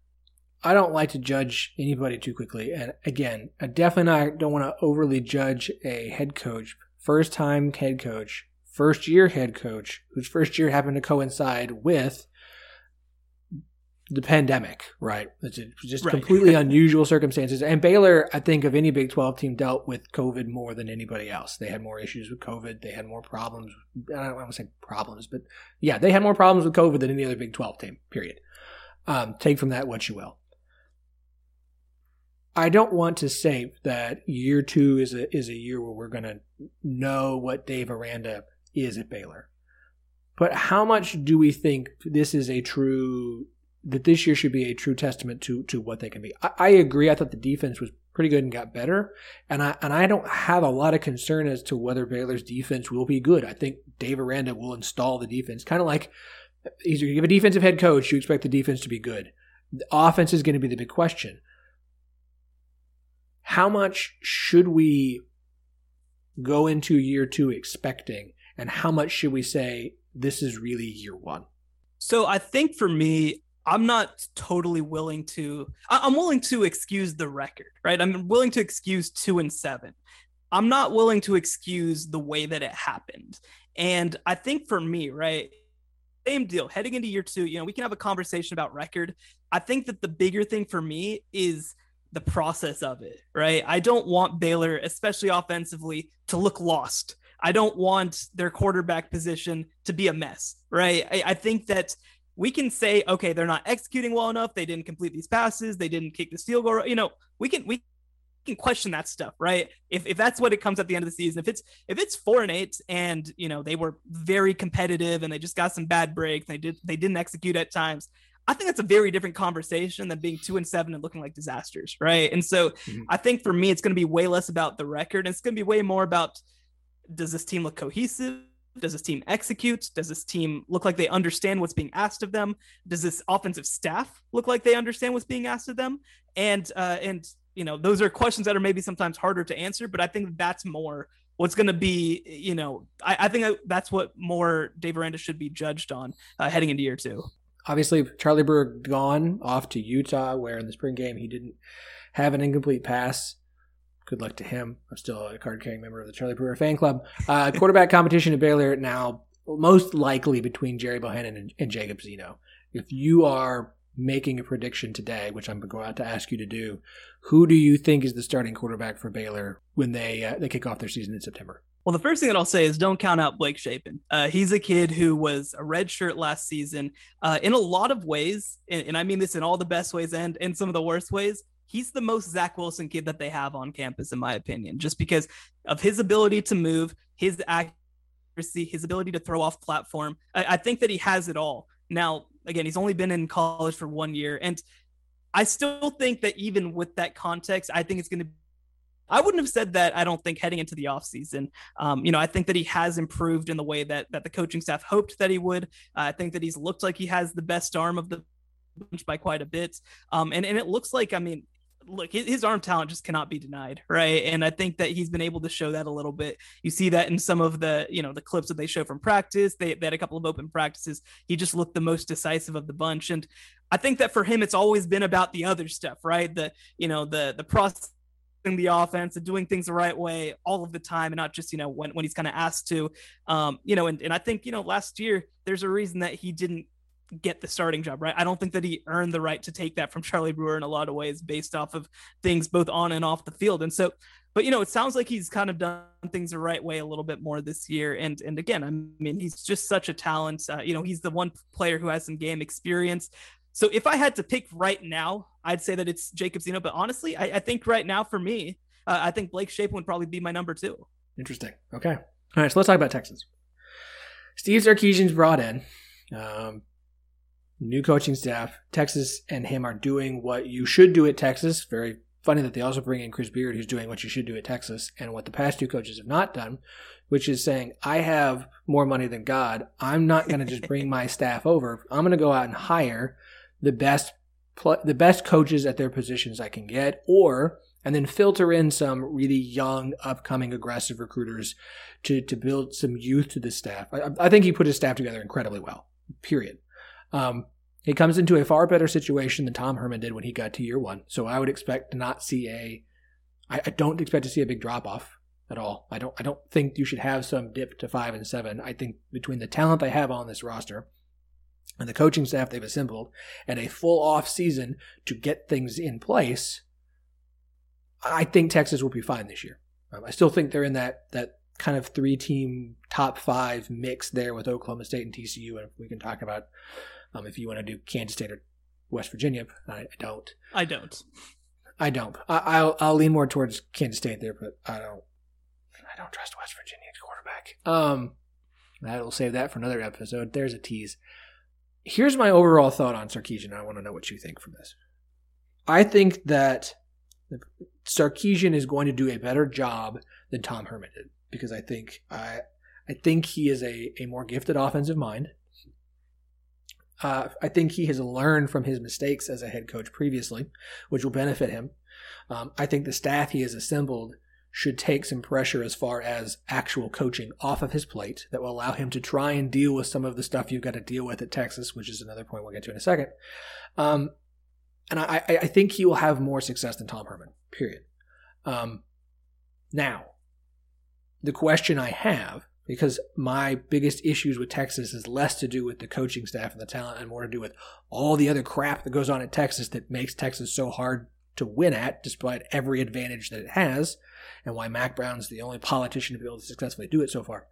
I don't like to judge anybody too quickly. And again, I definitely not don't want to overly judge a head coach, first time head coach, first year head coach, whose first year happened to coincide with the pandemic, right? It's just right. completely unusual circumstances. And Baylor, I think, of any Big twelve team, dealt with COVID more than anybody else. They had more issues with COVID. They had more problems. I don't want to say problems, but yeah, they had more problems with COVID than any other Big twelve team, period. Um, take from that what you will. I don't want to say that year two is a is a year where we're going to know what Dave Aranda is at Baylor. But how much do we think this is a true, that this year should be a true testament to to what they can be? I, I agree. I thought the defense was pretty good and got better. And I and I don't have a lot of concern as to whether Baylor's defense will be good. I think Dave Aranda will install the defense. Kind of like, you have a defensive head coach, you expect the defense to be good. The offense is going to be the big question. How much should we go into year two expecting, and how much should we say this is really year one? So I think for me, I'm not totally willing to, I'm willing to excuse the record, right? I'm willing to excuse two and seven. I'm not willing to excuse the way that it happened. And I think for me, right, same deal. Heading into year two, you know, we can have a conversation about record. I think that the bigger thing for me is the process of it, right? I don't want Baylor, especially offensively, to look lost. I don't want their quarterback position to be a mess, right? I, I think that we can say, okay, they're not executing well enough. They didn't complete these passes. They didn't kick this field goal. You know, we can we can question that stuff, right? If if that's what it comes at the end of the season, if it's if it's four and eight, and you know they were very competitive and they just got some bad breaks, they did they didn't execute at times, I think that's a very different conversation than being two and seven and looking like disasters, right? And so mm-hmm. I think for me, it's going to be way less about the record, and it's going to be way more about, does this team look cohesive? Does this team execute? Does this team look like they understand what's being asked of them? Does this offensive staff look like they understand what's being asked of them? And, uh, and you know, those are questions that are maybe sometimes harder to answer, but I think that's more what's going to be, you know, I, I think that's what more Dave Aranda should be judged on uh, heading into year two. Obviously, Charlie Brewer gone off to Utah, where in the spring game he didn't have an incomplete pass. Good luck to him. I'm still a card-carrying member of the Charlie Brewer fan club. Uh, quarterback competition at Baylor now most likely between Jerry Bohannon and, and Jacob Zeno. If you are making a prediction today, which I'm going to ask you to do, who do you think is the starting quarterback for Baylor when they uh, they kick off their season in September? Well, the first thing that I'll say is don't count out Blake Shapen. Uh, he's a kid who was a red shirt last season. Uh, in a lot of ways, and, and I mean this in all the best ways and in some of the worst ways, he's the most Zach Wilson kid that they have on campus, in my opinion, just because of his ability to move, his accuracy, his ability to throw off platform. I, I think that he has it all. Now, again, he's only been in college for one year, and I still think that even with that context, I think it's going to I wouldn't have said that, I don't think, heading into the offseason. Um, you know, I think that he has improved in the way that that the coaching staff hoped that he would. Uh, I think that he's looked like he has the best arm of the bunch by quite a bit. Um, and, and it looks like, I mean, look, his, his arm talent just cannot be denied, right? And I think that he's been able to show that a little bit. You see that in some of the, you know, the clips that they show from practice. They, they had a couple of open practices. He just looked the most decisive of the bunch. And I think that for him, it's always been about the other stuff, right? The, you know, the, the process, the offense and doing things the right way all of the time, and not just, you know, when, when he's kind of asked to, um, you know, and, and I think, you know, last year, there's a reason that he didn't get the starting job, right? I don't think that he earned the right to take that from Charlie Brewer in a lot of ways based off of things both on and off the field. And so, but, you know, it sounds like he's kind of done things the right way a little bit more this year. And, and again, I mean, he's just such a talent. Uh, you know, he's the one player who has some game experience. So if I had to pick right now, I'd say that it's Jacob Zeno. But honestly, I, I think right now for me, uh, I think Blake Shapen would probably be my number two. Interesting. Okay. All right. So let's talk about Texas. Steve Sarkisian's brought in. Um, new coaching staff. Texas and him are doing what you should do at Texas. Very funny that they also bring in Chris Beard, who's doing what you should do at Texas, and what the past two coaches have not done, which is saying, I have more money than God. I'm not going to just bring my staff over. I'm going to go out and hire the best the best coaches at their positions I can get, or and then filter in some really young, upcoming, aggressive recruiters to to build some youth to the staff. I, I think he put his staff together incredibly well, period. Um, he comes into a far better situation than Tom Herman did when he got to year one. So I would expect to not see a I, I don't expect to see a big drop-off at all. I don't I don't think you should have some dip to five and seven. I think between the talent they have on this roster and the coaching staff they've assembled and a full off season to get things in place, I think Texas will be fine this year. Um, I still think they're in that that kind of three-team top five mix there with Oklahoma State and T C U, and we can talk about um, if you want to do Kansas State or West Virginia. I, I don't. I don't. I don't. I, I'll I'll lean more towards Kansas State there, but I don't. I don't trust West Virginia's quarterback. Um, that'll save that for another episode. There's a tease. Here's my overall thought on Sarkisian. I want to know what you think from this. I think that Sarkisian is going to do a better job than Tom Herman did, because I think I I think he is a, a more gifted offensive mind. Uh, I think he has learned from his mistakes as a head coach previously, which will benefit him. Um, I think the staff he has assembled should take some pressure as far as actual coaching off of his plate that will allow him to try and deal with some of the stuff you've got to deal with at Texas, which is another point we'll get to in a second. Um, and I, I think he will have more success than Tom Herman, period. Um, now, the question I have, because my biggest issues with Texas is less to do with the coaching staff and the talent and more to do with all the other crap that goes on at Texas that makes Texas so hard to win at, despite every advantage that it has, and why Mac Brown's the only politician to be able to successfully do it so far.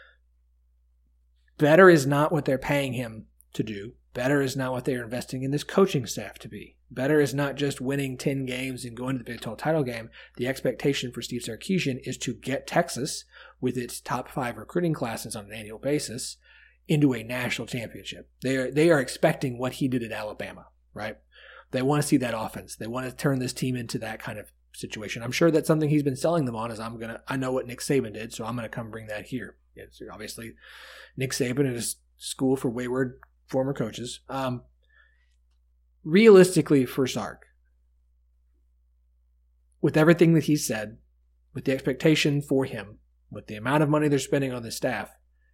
Better is not what they're paying him to do. Better is not what they're investing in this coaching staff to be. Better is not just winning ten games and going to the Big twelve title game. The expectation for Steve Sarkisian is to get Texas, with its top five recruiting classes on an annual basis, into a national championship. They are, they are expecting what he did at Alabama, right? They want to see that offense. They want to turn this team into that kind of situation. I'm sure that's something he's been selling them on, is I'm going to, I know what Nick Saban did, so I'm going to come bring that here. It's obviously Nick Saban and his school for wayward former coaches. Um, realistically for Sark, with everything that he said, with the expectation for him, with the amount of money they're spending on the staff,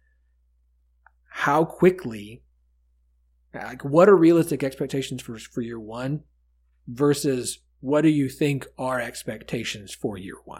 how quickly, like, what are realistic expectations for, for year one versus what do you think are expectations for year one?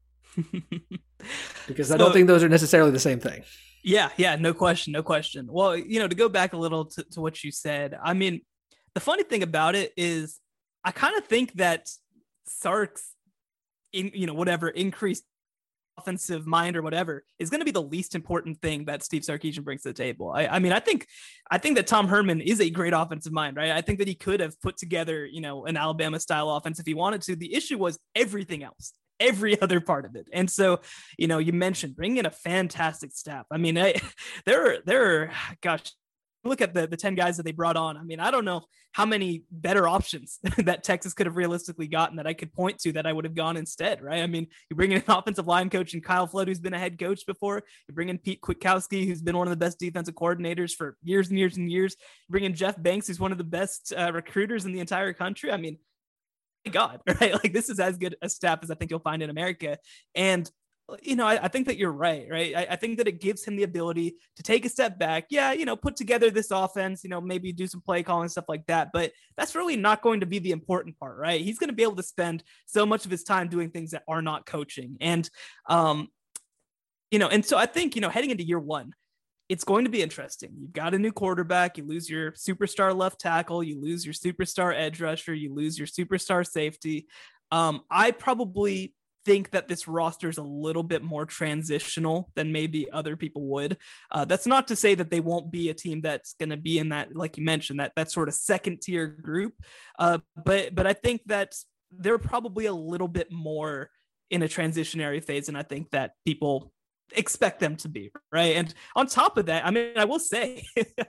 Because so, I don't think those are necessarily the same thing. Yeah, yeah, no question, no question. Well, you know, to go back a little to, to what you said, I mean, the funny thing about it is I kind of think that Sark's, in, you know, whatever, increased offensive mind or whatever is going to be the least important thing that Steve Sarkisian brings to the table. I, I mean, I think, I think that Tom Herman is a great offensive mind, right? I think that he could have put together, you know, an Alabama style offense if he wanted to. The issue was everything else, every other part of it. And so, you know, you mentioned bringing in a fantastic staff. I mean, I, there are, there are, gosh, look at the, the ten guys that they brought on. I mean, I don't know how many better options that Texas could have realistically gotten that I could point to that I would have gone instead, right? I mean, you bring in an offensive line coach and Kyle Flood, who's been a head coach before. You bring in Pete Kwiatkowski, who's been one of the best defensive coordinators for years and years and years. You bring in Jeff Banks, who's one of the best uh, recruiters in the entire country. I mean, my God, right? Like, this is as good a staff as I think you'll find in America. And you know, I, I think that you're right, right? I, I think that it gives him the ability to take a step back. Yeah, you know, put together this offense, you know, maybe do some play calling, stuff like that. But that's really not going to be the important part, right? He's going to be able to spend so much of his time doing things that are not coaching. And, um, you know, and so I think, you know, heading into year one, it's going to be interesting. You've got a new quarterback. You lose your superstar left tackle. You lose your superstar edge rusher. You lose your superstar safety. Um, I probably think that this roster is a little bit more transitional than maybe other people would. Uh, that's not to say that they won't be a team that's going to be in that, like you mentioned, that that sort of second tier group. Uh, but but I think that they're probably a little bit more in a transitionary phase, and I think that people expect them to be, right? And on top of that, I mean, I will say,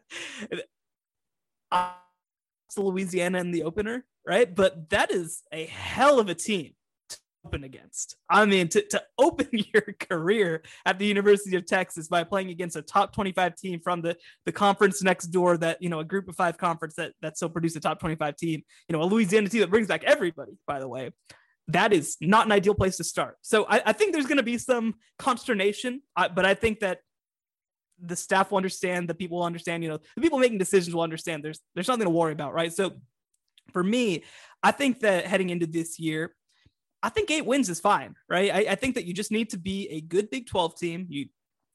uh, Louisiana in the opener, right? But that is a hell of a team open against. I mean, to, to open your career at the University of Texas by playing against a top twenty-five team from the, the conference next door, that, you know, a group of five conference that, that still produced a top twenty-five team, you know, a Louisiana team that brings back everybody, by the way, that is not an ideal place to start. So I, I think there's going to be some consternation, uh, but I think that the staff will understand, the people will understand, you know, the people making decisions will understand there's, there's nothing to worry about. Right. So for me, I think that heading into this year, I think eight wins is fine, right? I, I think that you just need to be a good Big twelve team. You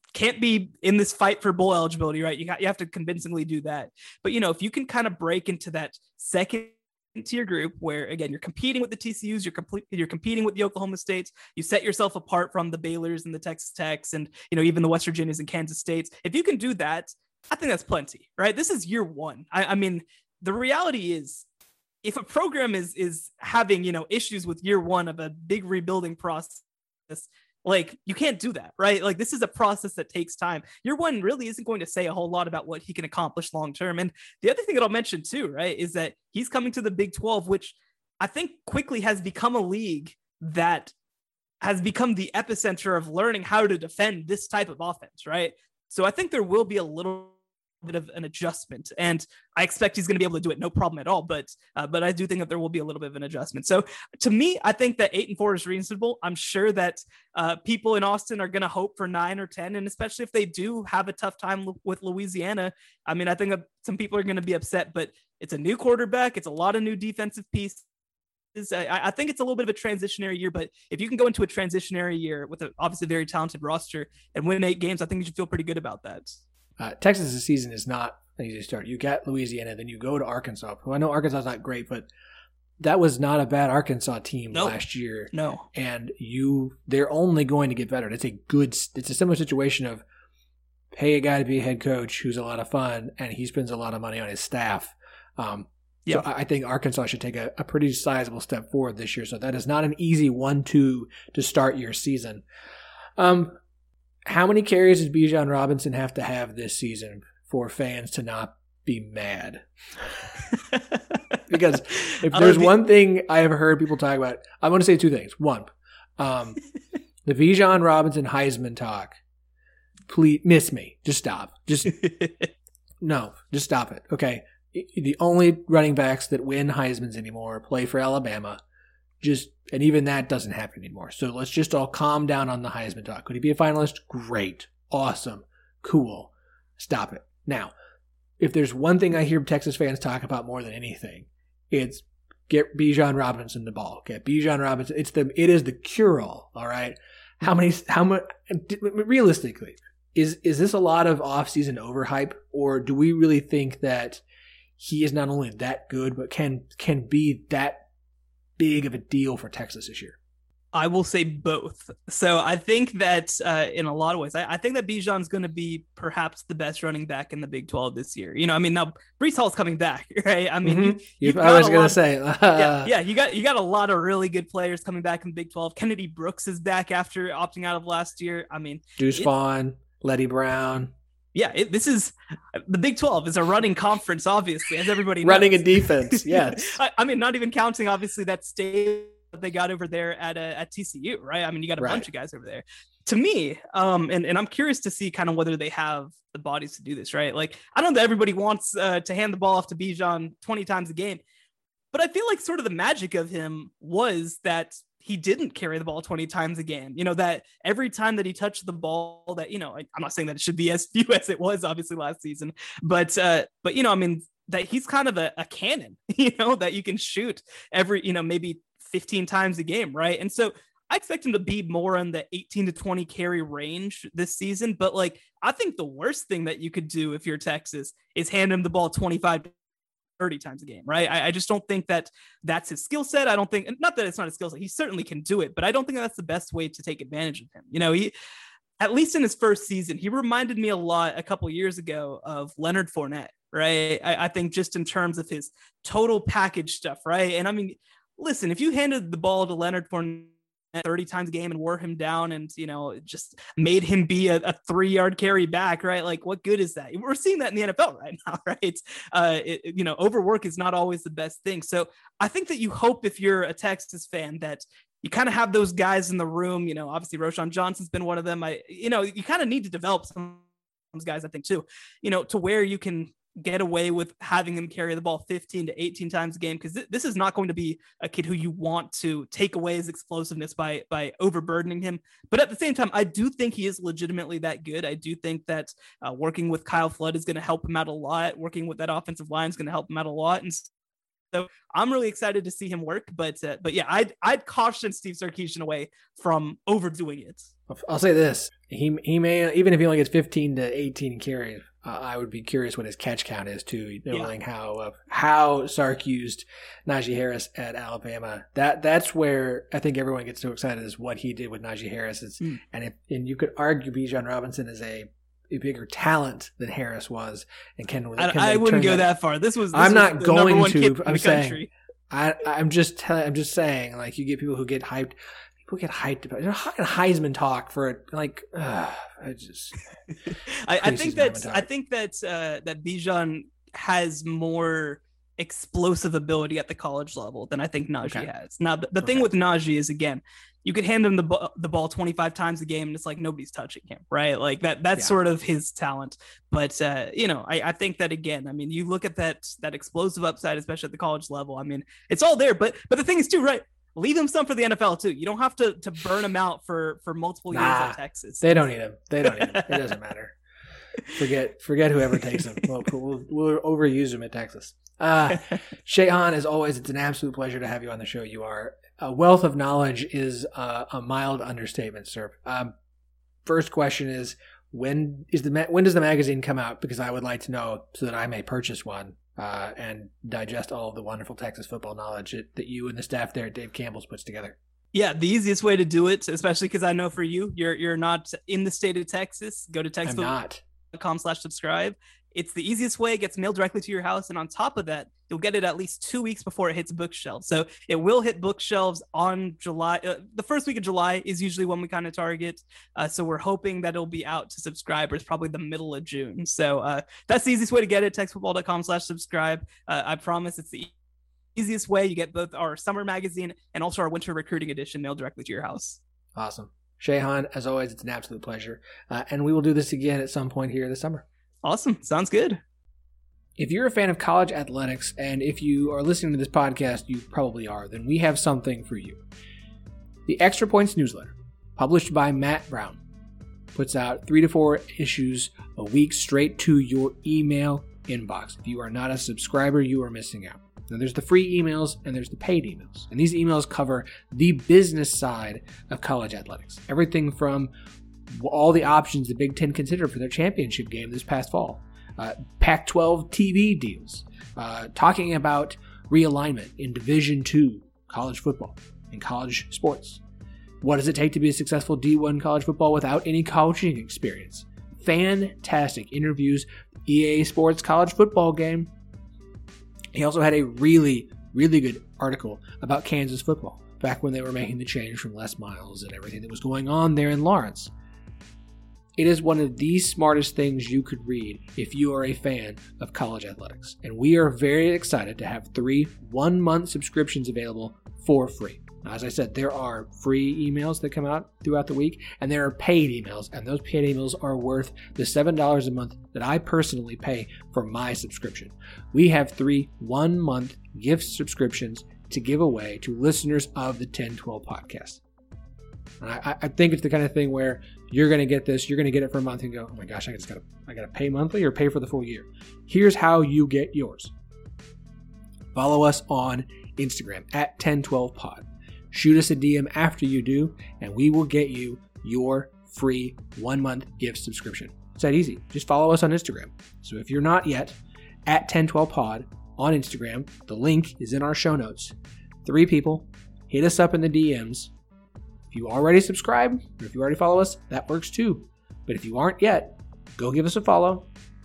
can't be in this fight for bowl eligibility, right? You got, you have to convincingly do that. But, you know, if you can kind of break into that second tier group where, again, you're competing with the T C Us, you're complete, you're competing with the Oklahoma States, you set yourself apart from the Baylors and the Texas Techs and, you know, even the West Virginias and Kansas States. If you can do that, I think that's plenty, right? This is year one. I, I mean, the reality is, if a program is is having, you know, issues with year one of a big rebuilding process, like, you can't do that, right? Like, this is a process that takes time. Year one really isn't going to say a whole lot about what he can accomplish long term. And the other thing that I'll mention too, right, is that he's coming to the Big twelve, which I think quickly has become a league that has become the epicenter of learning how to defend this type of offense, right? So I think there will be a little bit of an adjustment, and I expect he's going to be able to do it no problem at all, but uh, but I do think that there will be a little bit of an adjustment. So to me, I think that eight and four is reasonable. I'm sure that uh, people in Austin are going to hope for nine or ten, and especially if they do have a tough time with Louisiana, I mean, I think that some people are going to be upset, but it's a new quarterback, it's a lot of new defensive pieces. I, I think it's a little bit of a transitionary year, but if you can go into a transitionary year with an obviously very talented roster and win eight games, I think you should feel pretty good about that. Uh, Texas' season is not an easy start. You got Louisiana, then you go to Arkansas. Well, I know Arkansas is not great, but that was not a bad Arkansas team nope. last year. No, and you, they're only going to get better. It's a good. It's a similar situation of pay a guy to be a head coach who's a lot of fun, and he spends a lot of money on his staff. Um, yeah, so I think Arkansas should take a, a pretty sizable step forward this year. So that is not an easy one two to start your season. Um. How many carries does Bijan Robinson have to have this season for fans to not be mad? Because if there's be- one thing I have heard people talk about, I want to say two things. One, um, the Bijan Robinson Heisman talk. Please miss me. Just stop. Just no. Just stop it. Okay. The only running backs that win Heismans anymore play for Alabama. Just and even that doesn't happen anymore. So let's just all calm down on the Heisman talk. Could he be a finalist? Great. Awesome. Cool. Stop it. Now, if there's one thing I hear Texas fans talk about more than anything, it's get Bijan Robinson the ball. Get Bijan Robinson. It's the it is the cure-all, all right? How many how much realistically, is is this a lot of off-season overhype, or do we really think that he is not only that good but can can be that big of a deal for Texas this year? I will say both. So I think that uh, in a lot of ways, I, I think that Bijan's going to be perhaps the best running back in the Big twelve this year. You know, I mean, now Breece Hall's coming back, right? I mean, mm-hmm. you, I was going to say, yeah, yeah, you got you got a lot of really good players coming back in the Big twelve. Kennedy Brooks is back after opting out of last year. I mean, Deuce Vaughn, Letty Brown. Yeah, it, this is the Big twelve is a running conference, obviously, as everybody knows. Running a defense, yes. I, I mean, not even counting, obviously, that state that they got over there at uh, at T C U, right? I mean, you got a right. bunch of guys over there. To me, um, and, and I'm curious to see kind of whether they have the bodies to do this, right? Like, I know that everybody wants uh, to hand the ball off to Bijan twenty times a game, but I feel like sort of the magic of him was that he didn't carry the ball twenty times a game. You know, that every time that he touched the ball that, you know, I'm not saying that it should be as few as it was obviously last season, but, uh, but, you know, I mean, that he's kind of a, a cannon, you know, that you can shoot every, you know, maybe fifteen times a game. Right. And so I expect him to be more in the eighteen to twenty carry range this season. But like, I think the worst thing that you could do if you're Texas is hand him the ball twenty-five thirty times a game, right? I, I just don't think that that's his skill set. I don't think, not that it's not a skill set, he certainly can do it, but I don't think that's the best way to take advantage of him. You know, he, at least in his first season, he reminded me a lot a couple years ago of Leonard Fournette, right? I, I think just in terms of his total package stuff, right? And I mean, listen, if you handed the ball to Leonard Fournette thirty times a game and wore him down and, you know, just made him be a, a three yard carry back, right? Like, what good is that? We're seeing that in the N F L right now, right? Uh, it, you know, overwork is not always the best thing. So I think that you hope, if you're a Texas fan, that you kind of have those guys in the room. You know, obviously Roschon Johnson's been one of them. I, you know, you kind of need to develop some of those guys, I think too, you know, to where you can get away with having him carry the ball fifteen to eighteen times a game, because th- this is not going to be a kid who you want to take away his explosiveness by by overburdening him. But at the same time, I do think he is legitimately that good. I do think that uh, working with Kyle Flood is going to help him out a lot. Working with that offensive line is going to help him out a lot. And so I'm really excited to see him work. But uh, but yeah, I'd, I'd caution Steve Sarkisian away from overdoing it. I'll say this: he he may, even if he only gets fifteen to eighteen carries, uh, I would be curious what his catch count is too, knowing yeah. how uh, how Sark used Najee Harris at Alabama. That that's where I think everyone gets so excited is what he did with Najee Harris. Is, mm. And if, and you could argue Bijan Robinson is a, a bigger talent than Harris was, and can, can I, I wouldn't go that, that far. This was. This I'm was not going to. I'm saying. Country. I I'm just telling. I'm just saying. Like you get people who get hyped. People get hyped about Heisman talk for it. Like, uh, I just. I, I think that I think that uh, that Bijan has more explosive ability at the college level than I think Najee okay. has. Now, the, the okay. thing with Najee is, again, you could hand him the b- the ball twenty-five times a game, and it's like nobody's touching him, right? Like that. That's yeah. sort of his talent. But uh, you know, I, I think that again. I mean, you look at that that explosive upside, especially at the college level. I mean, it's all there. But but the thing is, too, right? Leave him some for the N F L too. You don't have to to burn him out for for multiple years nah, at Texas. They don't need him. They don't need him. It doesn't matter. Forget forget whoever takes him. We'll, we'll, we'll overuse him at Texas. Uh, Shehan, as always, it's an absolute pleasure to have you on the show. You are a wealth of knowledge is uh, a mild understatement, sir. Um, first question is when is the ma- when does the magazine come out? Because I would like to know so that I may purchase one. Uh, and digest all of the wonderful Texas football knowledge that, that you and the staff there at Dave Campbell's puts together. Yeah, the easiest way to do it, especially because I know for you, you're you're not in the state of Texas. Go to texas dot com slash subscribe. It's the easiest way. It gets mailed directly to your house. And on top of that, you'll get it at least two weeks before it hits bookshelves. So it will hit bookshelves on July. Uh, the first week of July is usually when we kind of target. Uh, so we're hoping that it'll be out to subscribers probably the middle of June. So uh, that's the easiest way to get it. texas football dot com slash subscribe. Uh, I promise it's the easiest way. You get both our summer magazine and also our winter recruiting edition mailed directly to your house. Awesome. Shehan, as always, it's an absolute pleasure. Uh, and we will do this again at some point here this summer. Awesome. Sounds good. If you're a fan of college athletics, and if you are listening to this podcast, you probably are, then we have something for you. The Extra Points newsletter, published by Matt Brown, puts out three to four issues a week straight to your email inbox. If you are not a subscriber, you are missing out. Now, there's the free emails and there's the paid emails. And these emails cover the business side of college athletics. Everything from all the options the Big Ten considered for their championship game this past fall. Uh, Pac twelve T V deals. Uh, talking about realignment in Division two college football and college sports. What does it take to be a successful D one college football without any coaching experience? Fantastic interviews. E A Sports college football game. He also had a really, really good article about Kansas football back when they were making the change from Les Miles and everything that was going on there in Lawrence. It is one of the smartest things you could read if you are a fan of college athletics. And we are very excited to have three one-month subscriptions available for free. Now, as I said, there are free emails that come out throughout the week, and there are paid emails, and those paid emails are worth the seven dollars a month that I personally pay for my subscription. We have three one-month gift subscriptions to give away to listeners of the ten twelve podcast. I, I think it's the kind of thing where you're going to get this, you're going to get it for a month and go, oh my gosh, I just got to I got to pay monthly or pay for the full year. Here's how you get yours. Follow us on Instagram at ten twelve pod. Shoot us a D M after you do, and we will get you your free one-month gift subscription. It's that easy. Just follow us on Instagram. So if you're not yet, at ten twelve pod on Instagram, the link is in our show notes. Three people, hit us up in the D Ms. If you already subscribe, or if you already follow us, that works too. But if you aren't yet, go give us a follow,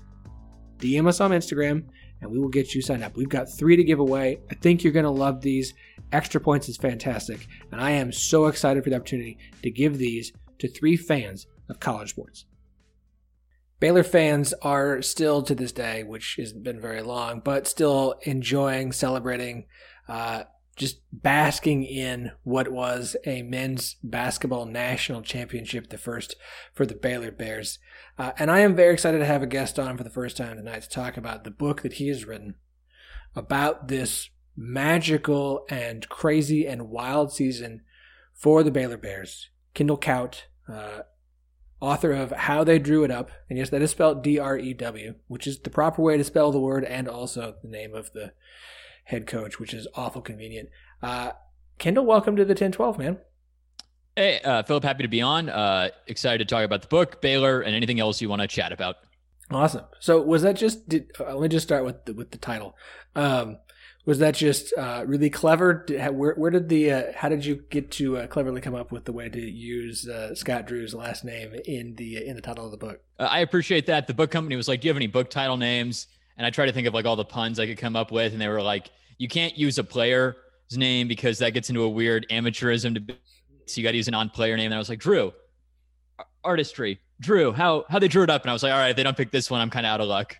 D M us on Instagram, and we will get you signed up. We've got three to give away. I think you're going to love these. Extra Points is fantastic, and I am so excited for the opportunity to give these to three fans of college sports. Baylor fans are still, to this day, which hasn't been very long, but still enjoying, celebrating, uh, just basking in what was a men's basketball national championship, the first for the Baylor Bears. Uh, and I am very excited to have a guest on for the first time tonight to talk about the book that he has written about this magical and crazy and wild season for the Baylor Bears. Kendall Kaut, uh, author of How They Drew It Up. And yes, that is spelled D R E W, which is the proper way to spell the word and also the name of the head coach, which is awful convenient. Uh, Kendall, welcome to the ten twelve, man. Hey, uh, Philip, happy to be on. Uh, excited to talk about the book, Baylor, and anything else you want to chat about. Awesome. So was that just, did, uh, let me just start with the, with the title. Um, was that just uh, really clever? Did, how, where, where did the, uh, how did you get to uh, cleverly come up with the way to use uh, Scott Drew's last name in the in the title of the book? Uh, I appreciate that. The book company was like, do you have any book title names? And I tried to think of like all the puns I could come up with. And they were like, you can't use a player's name because that gets into a weird amateurism. To so you got to use a non-player name. And I was like, Drew, artistry. Drew, how how they drew it up, and I was like, all right, if they don't pick this one, I'm kind of out of luck.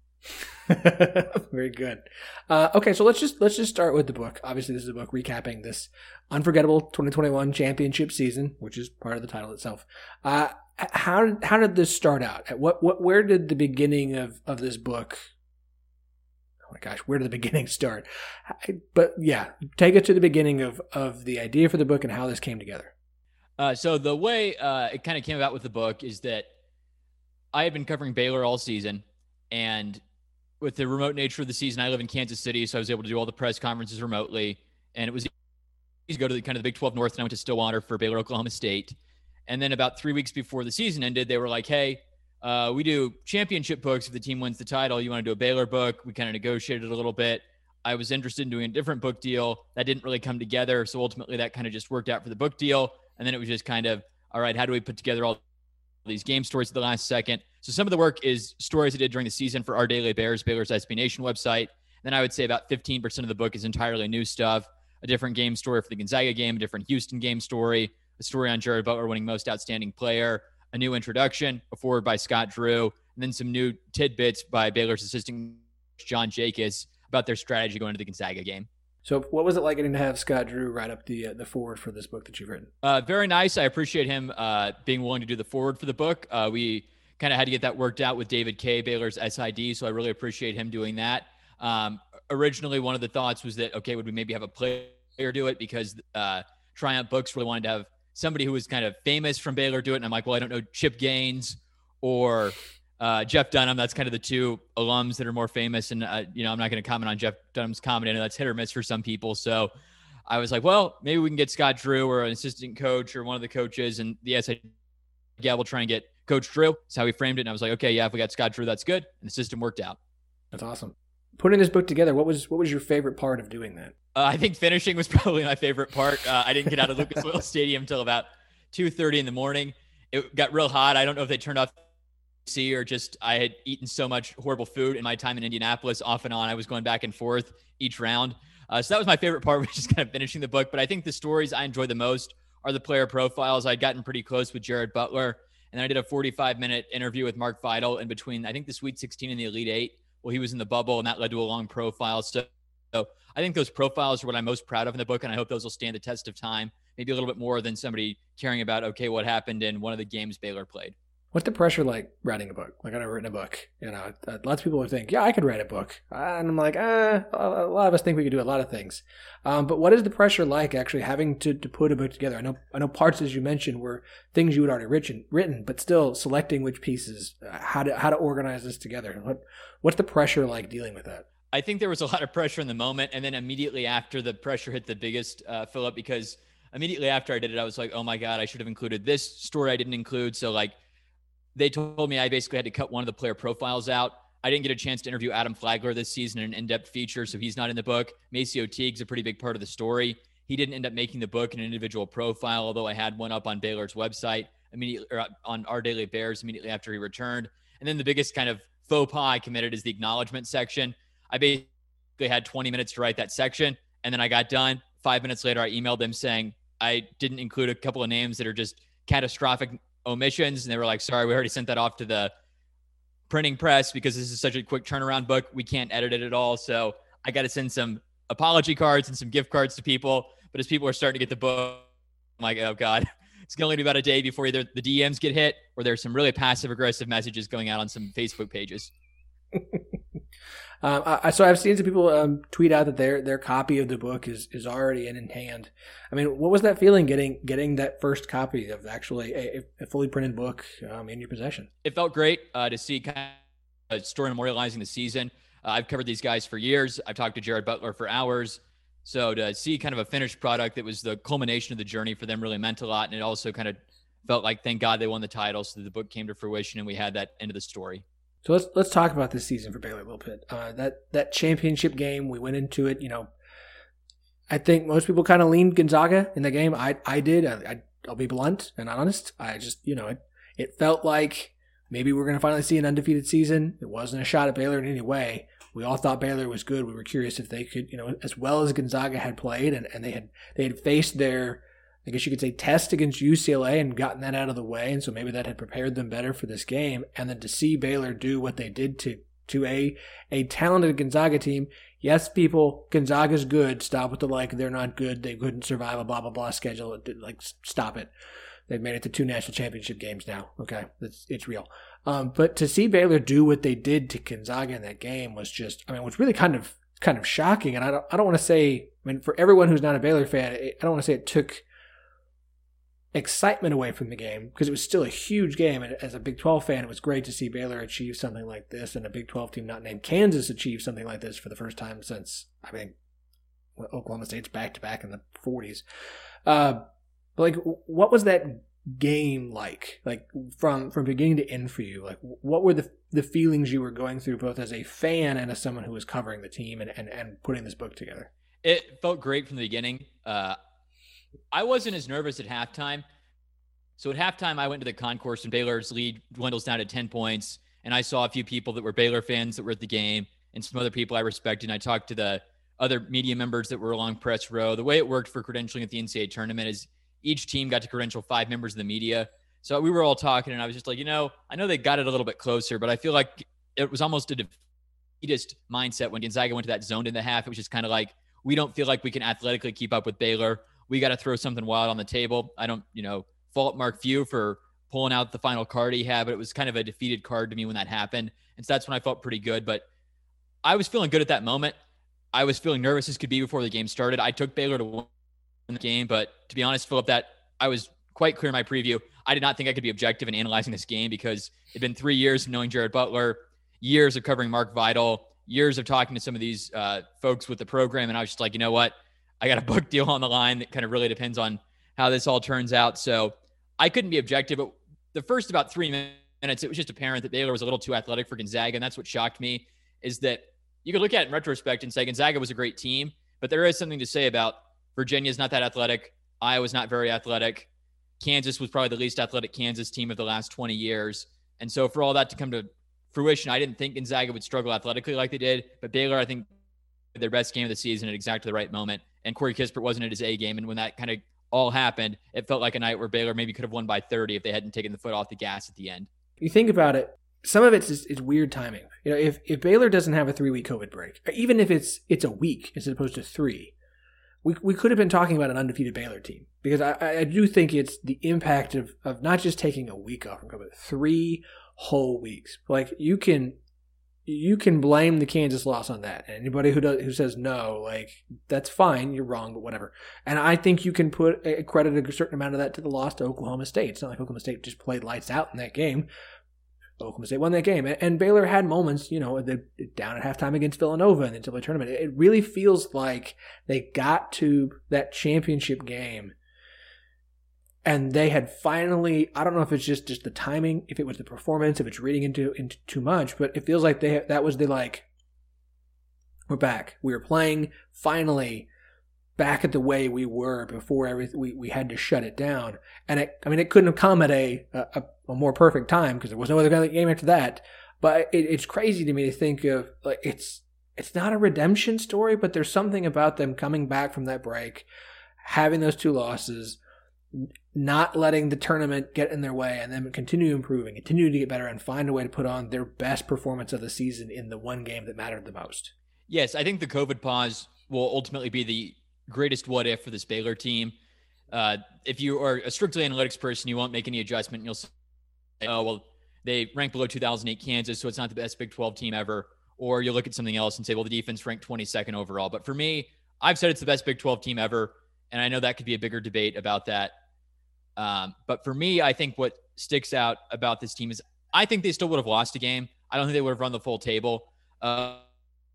Very good. Uh, okay, so let's just let's just start with the book. Obviously, this is a book recapping this unforgettable twenty twenty-one championship season, which is part of the title itself. Uh, how did how did this start out? At what what where did the beginning of of this book? Oh my gosh, where did the beginning start? But yeah, take it to the beginning of of the idea for the book and how this came together. Uh, so the way uh, it kind of came about with the book is that I had been covering Baylor all season, and with the remote nature of the season, I live in Kansas City, so I was able to do all the press conferences remotely, and it was easy to go to the kind of the Big twelve North, and I went to Stillwater for Baylor Oklahoma State. And then about three weeks before the season ended, they were like, hey, uh, we do championship books if the team wins the title. You want to do a Baylor book? We kind of negotiated a little bit. I was interested in doing a different book deal. That didn't really come together, so ultimately that kind of just worked out for the book deal. And then it was just kind of, all right, how do we put together all these game stories at the last second? So some of the work is stories I did during the season for Our Daily Bears, Baylor's S B Nation website. Then I would say about fifteen percent of the book is entirely new stuff, a different game story for the Gonzaga game, a different Houston game story, a story on Jared Butler winning most outstanding player, a new introduction, a forward by Scott Drew, and then some new tidbits by Baylor's assistant John Jacobs about their strategy going into the Gonzaga game. So what was it like getting to have Scott Drew write up the uh, the forward for this book that you've written? Uh, very nice. I appreciate him uh, being willing to do the forward for the book. Uh, we kind of had to get that worked out with David Kay, Baylor's S I D, so I really appreciate him doing that. Um, originally, one of the thoughts was that, okay, would we maybe have a player do it, because uh, Triumph Books really wanted to have somebody who was kind of famous from Baylor do it, and I'm like, well, I don't know Chip Gaines or Uh, Jeff Dunham. That's kind of the two alums that are more famous. And, uh, you know, I'm not going to comment on Jeff Dunham's comment. I know that's hit or miss for some people. So I was like, well, maybe we can get Scott Drew or an assistant coach or one of the coaches. And the S I D, yeah, we'll try and get Coach Drew. That's how we framed it. And I was like, okay, yeah, if we got Scott Drew, that's good. And the system worked out. That's awesome. Putting this book together, what was what was your favorite part of doing that? Uh, I think finishing was probably my favorite part. Uh, I didn't get out of Lucas Oil Stadium until about two thirty in the morning. It got real hot. I don't know if they turned off see or just I had eaten so much horrible food in my time in Indianapolis off and on. I was going back and forth each round. Uh, so that was my favorite part, which is kind of finishing the book. But I think the stories I enjoy the most are the player profiles. I'd gotten pretty close with Jared Butler, and then I did a forty-five minute interview with Mark Vidal in between, I think, the Sweet sixteen and the Elite Eight. Well, he was in the bubble, and that led to a long profile. So, so I think those profiles are what I'm most proud of in the book, and I hope those will stand the test of time, maybe a little bit more than somebody caring about, okay, what happened in one of the games Baylor played. What's the pressure like writing a book? Like, I've never written a book. You know, lots of people would think, yeah, I could write a book. And I'm like, uh, a lot of us think we could do a lot of things. Um, but what is the pressure like actually having to, to put a book together? I know I know parts, as you mentioned, were things you had already written, written, but still selecting which pieces, how to how to organize this together. What What's the pressure like dealing with that? I think there was a lot of pressure in the moment. And then immediately after, the pressure hit the biggest, uh, Philip, because immediately after I did it, I was like, oh my God, I should have included this story I didn't include. So like, they told me I basically had to cut one of the player profiles out. I didn't get a chance to interview Adam Flagler this season in an in-depth feature, so he's not in the book. Maceo Teague's a pretty big part of the story. He didn't end up making the book in an individual profile, although I had one up on Baylor's website immediately, or on Our Daily Bears immediately after he returned. And then the biggest kind of faux pas I committed is the acknowledgement section. I basically had twenty minutes to write that section, and then I got done. Five minutes later, I emailed them saying I didn't include a couple of names that are just catastrophic omissions, and they were like, sorry, we already sent that off to the printing press because this is such a quick turnaround book, we can't edit it at all. So I got to send some apology cards and some gift cards to people. But as people are starting to get the book, I'm like, oh God, it's going to be about a day before either the D Ms get hit or there's some really passive aggressive messages going out on some Facebook pages. Um, I, so I've seen some people um, tweet out that their their copy of the book is, is already in, in hand. I mean, what was that feeling getting getting that first copy of actually a, a fully printed book um, in your possession? It felt great uh, to see kind of a story memorializing the season. Uh, I've covered these guys for years. I've talked to Jared Butler for hours. So to see kind of a finished product that was the culmination of the journey for them really meant a lot. And it also kind of felt like, thank God they won the title, so that the book came to fruition and we had that end of the story. So let's let's talk about this season for Baylor a little bit. Uh, that that championship game, we went into it. You know, I think most people kind of leaned Gonzaga in the game. I I did. I, I I'll be blunt and honest. I just you know it it felt like maybe we're going to finally see an undefeated season. It wasn't a shot at Baylor in any way. We all thought Baylor was good. We were curious if they could, you know, as well as Gonzaga had played, and, and they had they had faced their, I guess you could say, test against U C L A and gotten that out of the way, and so maybe that had prepared them better for this game. And then to see Baylor do what they did to to a a talented Gonzaga team. Yes, people, Gonzaga's good. Stop with the like, they're not good. They couldn't survive a blah blah blah schedule. Like, stop it. They've made it to two national championship games now. Okay, it's it's real. Um, but to see Baylor do what they did to Gonzaga in that game was just, I mean, was really kind of kind of shocking. And I don't I don't want to say, I mean, for everyone who's not a Baylor fan, I don't want to say it took excitement away from the game, because it was still a huge game. And as a Big twelve fan, it was great to see Baylor achieve something like this, and a Big twelve team not named Kansas achieve something like this for the first time since, I mean, Oklahoma State's back to back in the forties. Uh, but like, what was that game like? Like from from beginning to end for you? Like, what were the the feelings you were going through, both as a fan and as someone who was covering the team and and, and putting this book together? It felt great from the beginning. Uh, I wasn't as nervous at halftime. So at halftime, I went to the concourse and Baylor's lead dwindles down to ten points. And I saw a few people that were Baylor fans that were at the game and some other people I respected. And I talked to the other media members that were along press row. The way it worked for credentialing at the N C double A tournament is each team got to credential five members of the media. So we were all talking and I was just like, you know, I know they got it a little bit closer, but I feel like it was almost a defeatist mindset when Gonzaga went to that zone in the half. It was just kind of like, we don't feel like we can athletically keep up with Baylor. We got to throw something wild on the table. I don't, you know, fault Mark Few for pulling out the final card he had, but it was kind of a defeated card to me when that happened. And so that's when I felt pretty good. But I was feeling good at that moment. I was feeling nervous as could be before the game started. I took Baylor to win the game, but to be honest, Philip, that I was quite clear in my preview. I did not think I could be objective in analyzing this game because it'd been three years of knowing Jared Butler, years of covering Mark Vidal, years of talking to some of these uh, folks with the program. And I was just like, you know what? I got a book deal on the line that kind of really depends on how this all turns out. So I couldn't be objective. But the first about three minutes, it was just apparent that Baylor was a little too athletic for Gonzaga. And that's what shocked me, is that you could look at it in retrospect and say Gonzaga was a great team, but there is something to say about Virginia's not that athletic. Iowa's not very athletic. Kansas was probably the least athletic Kansas team of the last twenty years. And so for all that to come to fruition, I didn't think Gonzaga would struggle athletically like they did, but Baylor, I think, their best game of the season at exactly the right moment. And Corey Kispert wasn't at his A game. And when that kind of all happened, it felt like a night where Baylor maybe could have won by thirty if they hadn't taken the foot off the gas at the end. You think about it, some of it's just, it's weird timing. You know, if, if Baylor doesn't have a three-week COVID break, or even if it's it's a week as opposed to three, we we could have been talking about an undefeated Baylor team. Because I, I do think it's the impact of, of not just taking a week off from COVID, three whole weeks. Like, you can you can blame the Kansas loss on that. And anybody who does, who says no, like, that's fine, you're wrong, but whatever. And I think you can put a, credit a certain amount of that to the loss to Oklahoma State. It's not like Oklahoma State just played lights out in that game. Oklahoma State won that game. And, and Baylor had moments, you know, the, down at halftime against Villanova in the N C double A tournament. It really feels like they got to that championship game and they had finally, I don't know if it's just, just the timing, if it was the performance, if it's reading into, into too much, but it feels like they that was the like, we're back. We were playing finally back at the way we were before everything, we, we had to shut it down. And it, I mean, it couldn't have come at a, a, a more perfect time because there was no other game after that. But it, it's crazy to me to think of, like, it's, it's not a redemption story, but there's something about them coming back from that break, having those two losses, not letting the tournament get in their way, and then continue improving, continue to get better, and find a way to put on their best performance of the season in the one game that mattered the most. Yes, I think the COVID pause will ultimately be the greatest what if for this Baylor team. Uh, if you are a strictly analytics person, you won't make any adjustment. And you'll say, oh, well, they ranked below two thousand eight Kansas, so it's not the best Big twelve team ever. Or you'll look at something else and say, well, the defense ranked twenty-second overall. But for me, I've said it's the best Big twelve team ever. And I know that could be a bigger debate about that. Um, but for me, I think what sticks out about this team is I think they still would have lost a game. I don't think they would have run the full table. Uh,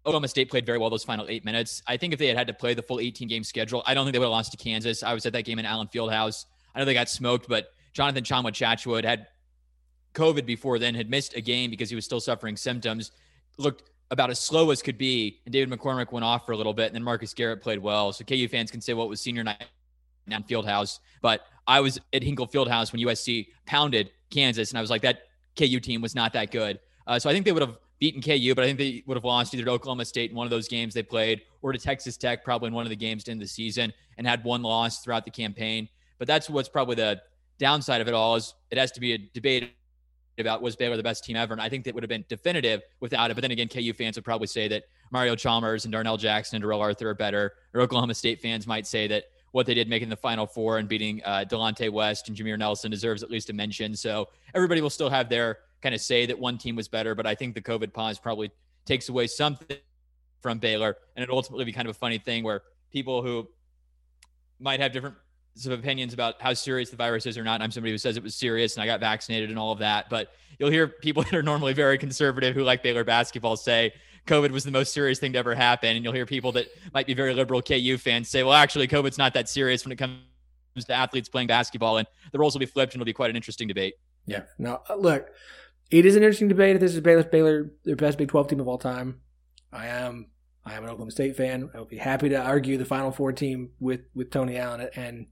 Oklahoma State played very well those final eight minutes. I think if they had had to play the full eighteen game schedule, I don't think they would have lost to Kansas. I was at that game in Allen Fieldhouse. I know they got smoked, but Jonathan Tchamwa-Tchatchoua had COVID before then, had missed a game because he was still suffering symptoms, looked about as slow as could be, and David McCormick went off for a little bit, and then Marcus Garrett played well. So K U fans can say, well, it was senior night in Fieldhouse, but I was at Hinkle Fieldhouse when U S C pounded Kansas, and I was like, that K U team was not that good. Uh, so I think they would have beaten K U, but I think they would have lost either to Oklahoma State in one of those games they played or to Texas Tech probably in one of the games to end the season, and had one loss throughout the campaign. But that's what's probably the downside of it all, is it has to be a debate about was Baylor the best team ever. And I think that would have been definitive without it. But then again, K U fans would probably say that Mario Chalmers and Darnell Jackson and Darrell Arthur are better. Or Oklahoma State fans might say that what they did making the Final Four and beating uh, Delonte West and Jameer Nelson deserves at least a mention. So everybody will still have their kind of say that one team was better. But I think the COVID pause probably takes away something from Baylor. And it'll ultimately be kind of a funny thing where people who might have different some opinions about how serious the virus is or not. I'm somebody who says it was serious and I got vaccinated and all of that, but you'll hear people that are normally very conservative who like Baylor basketball say COVID was the most serious thing to ever happen. And you'll hear people that might be very liberal K U fans say, well, actually COVID's not that serious when it comes to athletes playing basketball, and the roles will be flipped and it'll be quite an interesting debate. Yeah. Now, look, it is an interesting debate if this is Baylor, Baylor, their best Big twelve team of all time. I am I am an Oklahoma State fan. I would be happy to argue the Final Four team with, with Tony Allen. And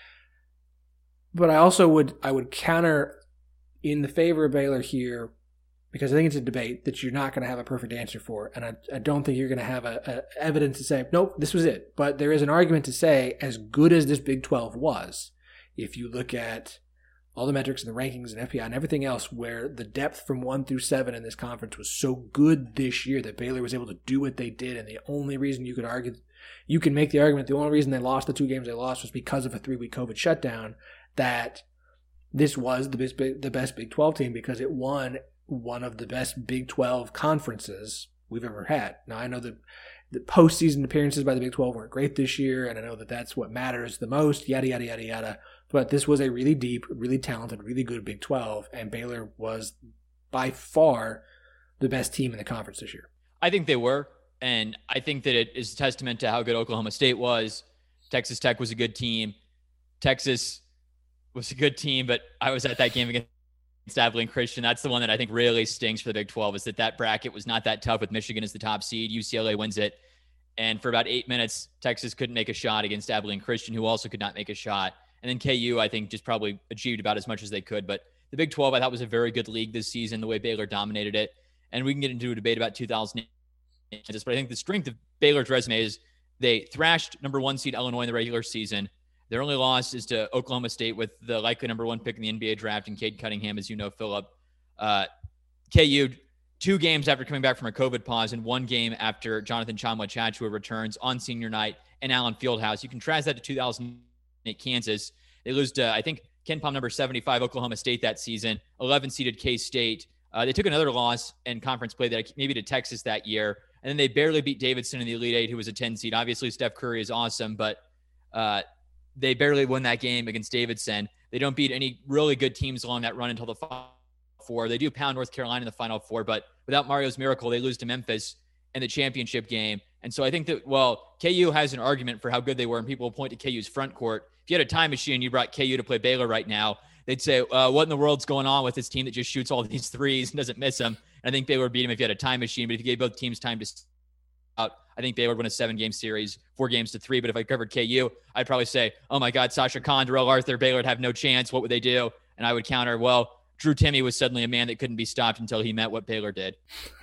but I also would I would counter in the favor of Baylor here, because I think it's a debate that you're not going to have a perfect answer for. And I, I don't think you're going to have a, a evidence to say, nope, this was it. But there is an argument to say, as good as this Big twelve was, if you look at all the metrics and the rankings and F P I and everything else, where the depth from one through seven in this conference was so good this year that Baylor was able to do what they did. And the only reason you could argue, you can make the argument, the only reason they lost the two games they lost was because of a three-week COVID shutdown, that this was the best, the best Big twelve team because it won one of the best Big twelve conferences we've ever had. Now, I know that the postseason appearances by the Big twelve weren't great this year, and I know that that's what matters the most, yada, yada, yada, yada. But this was a really deep, really talented, really good Big twelve, and Baylor was by far the best team in the conference this year. I think they were, and I think that it is a testament to how good Oklahoma State was. Texas Tech was a good team. Texas was a good team, but I was at that game against Abilene Christian. That's the one that I think really stings for the Big twelve, is that that bracket was not that tough with Michigan as the top seed. U C L A wins it. And for about eight minutes, Texas couldn't make a shot against Abilene Christian, who also could not make a shot. And then K U, I think, just probably achieved about as much as they could. But the Big twelve, I thought, was a very good league this season, the way Baylor dominated it. And we can get into a debate about two thousand eight. But I think the strength of Baylor's resume is they thrashed number one seed Illinois in the regular season. Their only loss is to Oklahoma State with the likely number one pick in the N B A draft and Cade Cunningham, as you know, Philip. Uh, K U, two games after coming back from a COVID pause and one game after Jonathan Tchamwa-Tchatchoua returns on senior night in Allen Fieldhouse. You contrast that to two thousand eight Kansas. They lose to, I think, Ken Palm number seventy-five Oklahoma State that season, eleven seeded K-State. Uh, they took another loss in conference play that maybe to Texas that year. And then they barely beat Davidson in the Elite Eight, who was a ten seed. Obviously, Steph Curry is awesome, but uh, they barely won that game against Davidson. They don't beat any really good teams along that run until the Final Four. They do pound North Carolina in the Final Four, but without Mario's miracle, they lose to Memphis in the championship game. And so I think that, well, K U has an argument for how good they were, and people will point to K U's front court. If you had a time machine, you brought K U to play Baylor right now, they'd say, uh, what in the world's going on with this team that just shoots all these threes and doesn't miss them? And I think Baylor would beat them if you had a time machine, but if you gave both teams time to out, I think Baylor would win a seven-game series, four games to three. But if I covered K U, I'd probably say, oh, my God, Sasha Khan, Darrell Arthur, Baylor would have no chance. What would they do? And I would counter, well, Drew Timme was suddenly a man that couldn't be stopped until he met what Baylor did.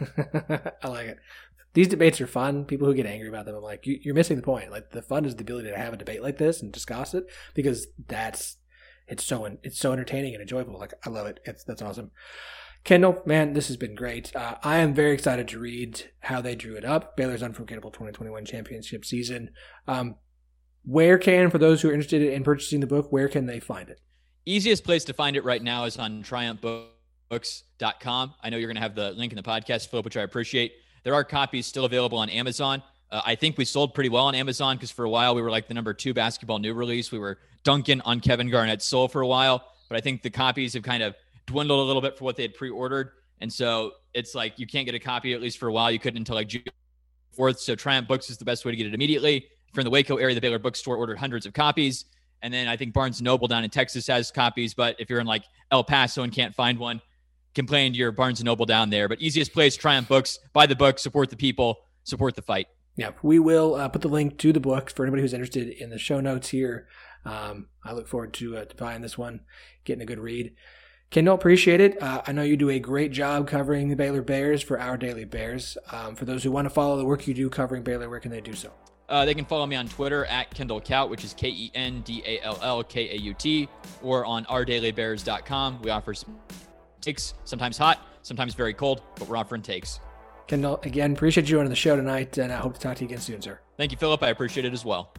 I like it. These debates are fun. People who get angry about them, I'm like, you're missing the point. Like, the fun is the ability to have a debate like this and discuss it, because that's it's so it's so entertaining and enjoyable. Like, I love it. It's that's awesome. Kendall, man, this has been great. Uh, I am very excited to read how they drew it up. Baylor's Unforgettable twenty twenty-one championship season. Um, where can, for those who are interested in purchasing the book, where can they find it? Easiest place to find it right now is on triumph books dot com. I know you're going to have the link in the podcast, Philip, which I appreciate. There are copies still available on Amazon. Uh, I think we sold pretty well on Amazon because for a while we were like the number two basketball new release. We were dunking on Kevin Garnett's soul for a while, but I think the copies have kind of dwindled a little bit for what they had pre-ordered. And so it's like you can't get a copy, at least for a while. You couldn't until like June forth. So Triumph Books is the best way to get it immediately. If you're in the Waco area, the Baylor Bookstore ordered hundreds of copies. And then I think Barnes and Noble down in Texas has copies. But if you're in like El Paso and can't find one, complain to your Barnes and Noble down there. But easiest place, Triumph Books. Buy the book, support the people, support the fight. Yeah, we will uh, put the link to the book for anybody who's interested in the show notes here. Um, I look forward to, uh, to buying this one, getting a good read. Kendall, appreciate it. Uh, I know you do a great job covering the Baylor Bears for Our Daily Bears. Um, for those who want to follow the work you do covering Baylor, where can they do so? Uh, they can follow me on Twitter at Kendall Kaut, which is K E N D A L L K A U T, or on our daily bears dot com. We offer some takes, sometimes hot, sometimes very cold, but we're offering takes. Kendall, again, appreciate you on the show tonight, and I hope to talk to you again soon, sir. Thank you, Philip. I appreciate it as well.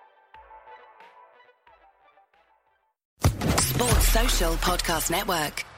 Sports Social Podcast Network.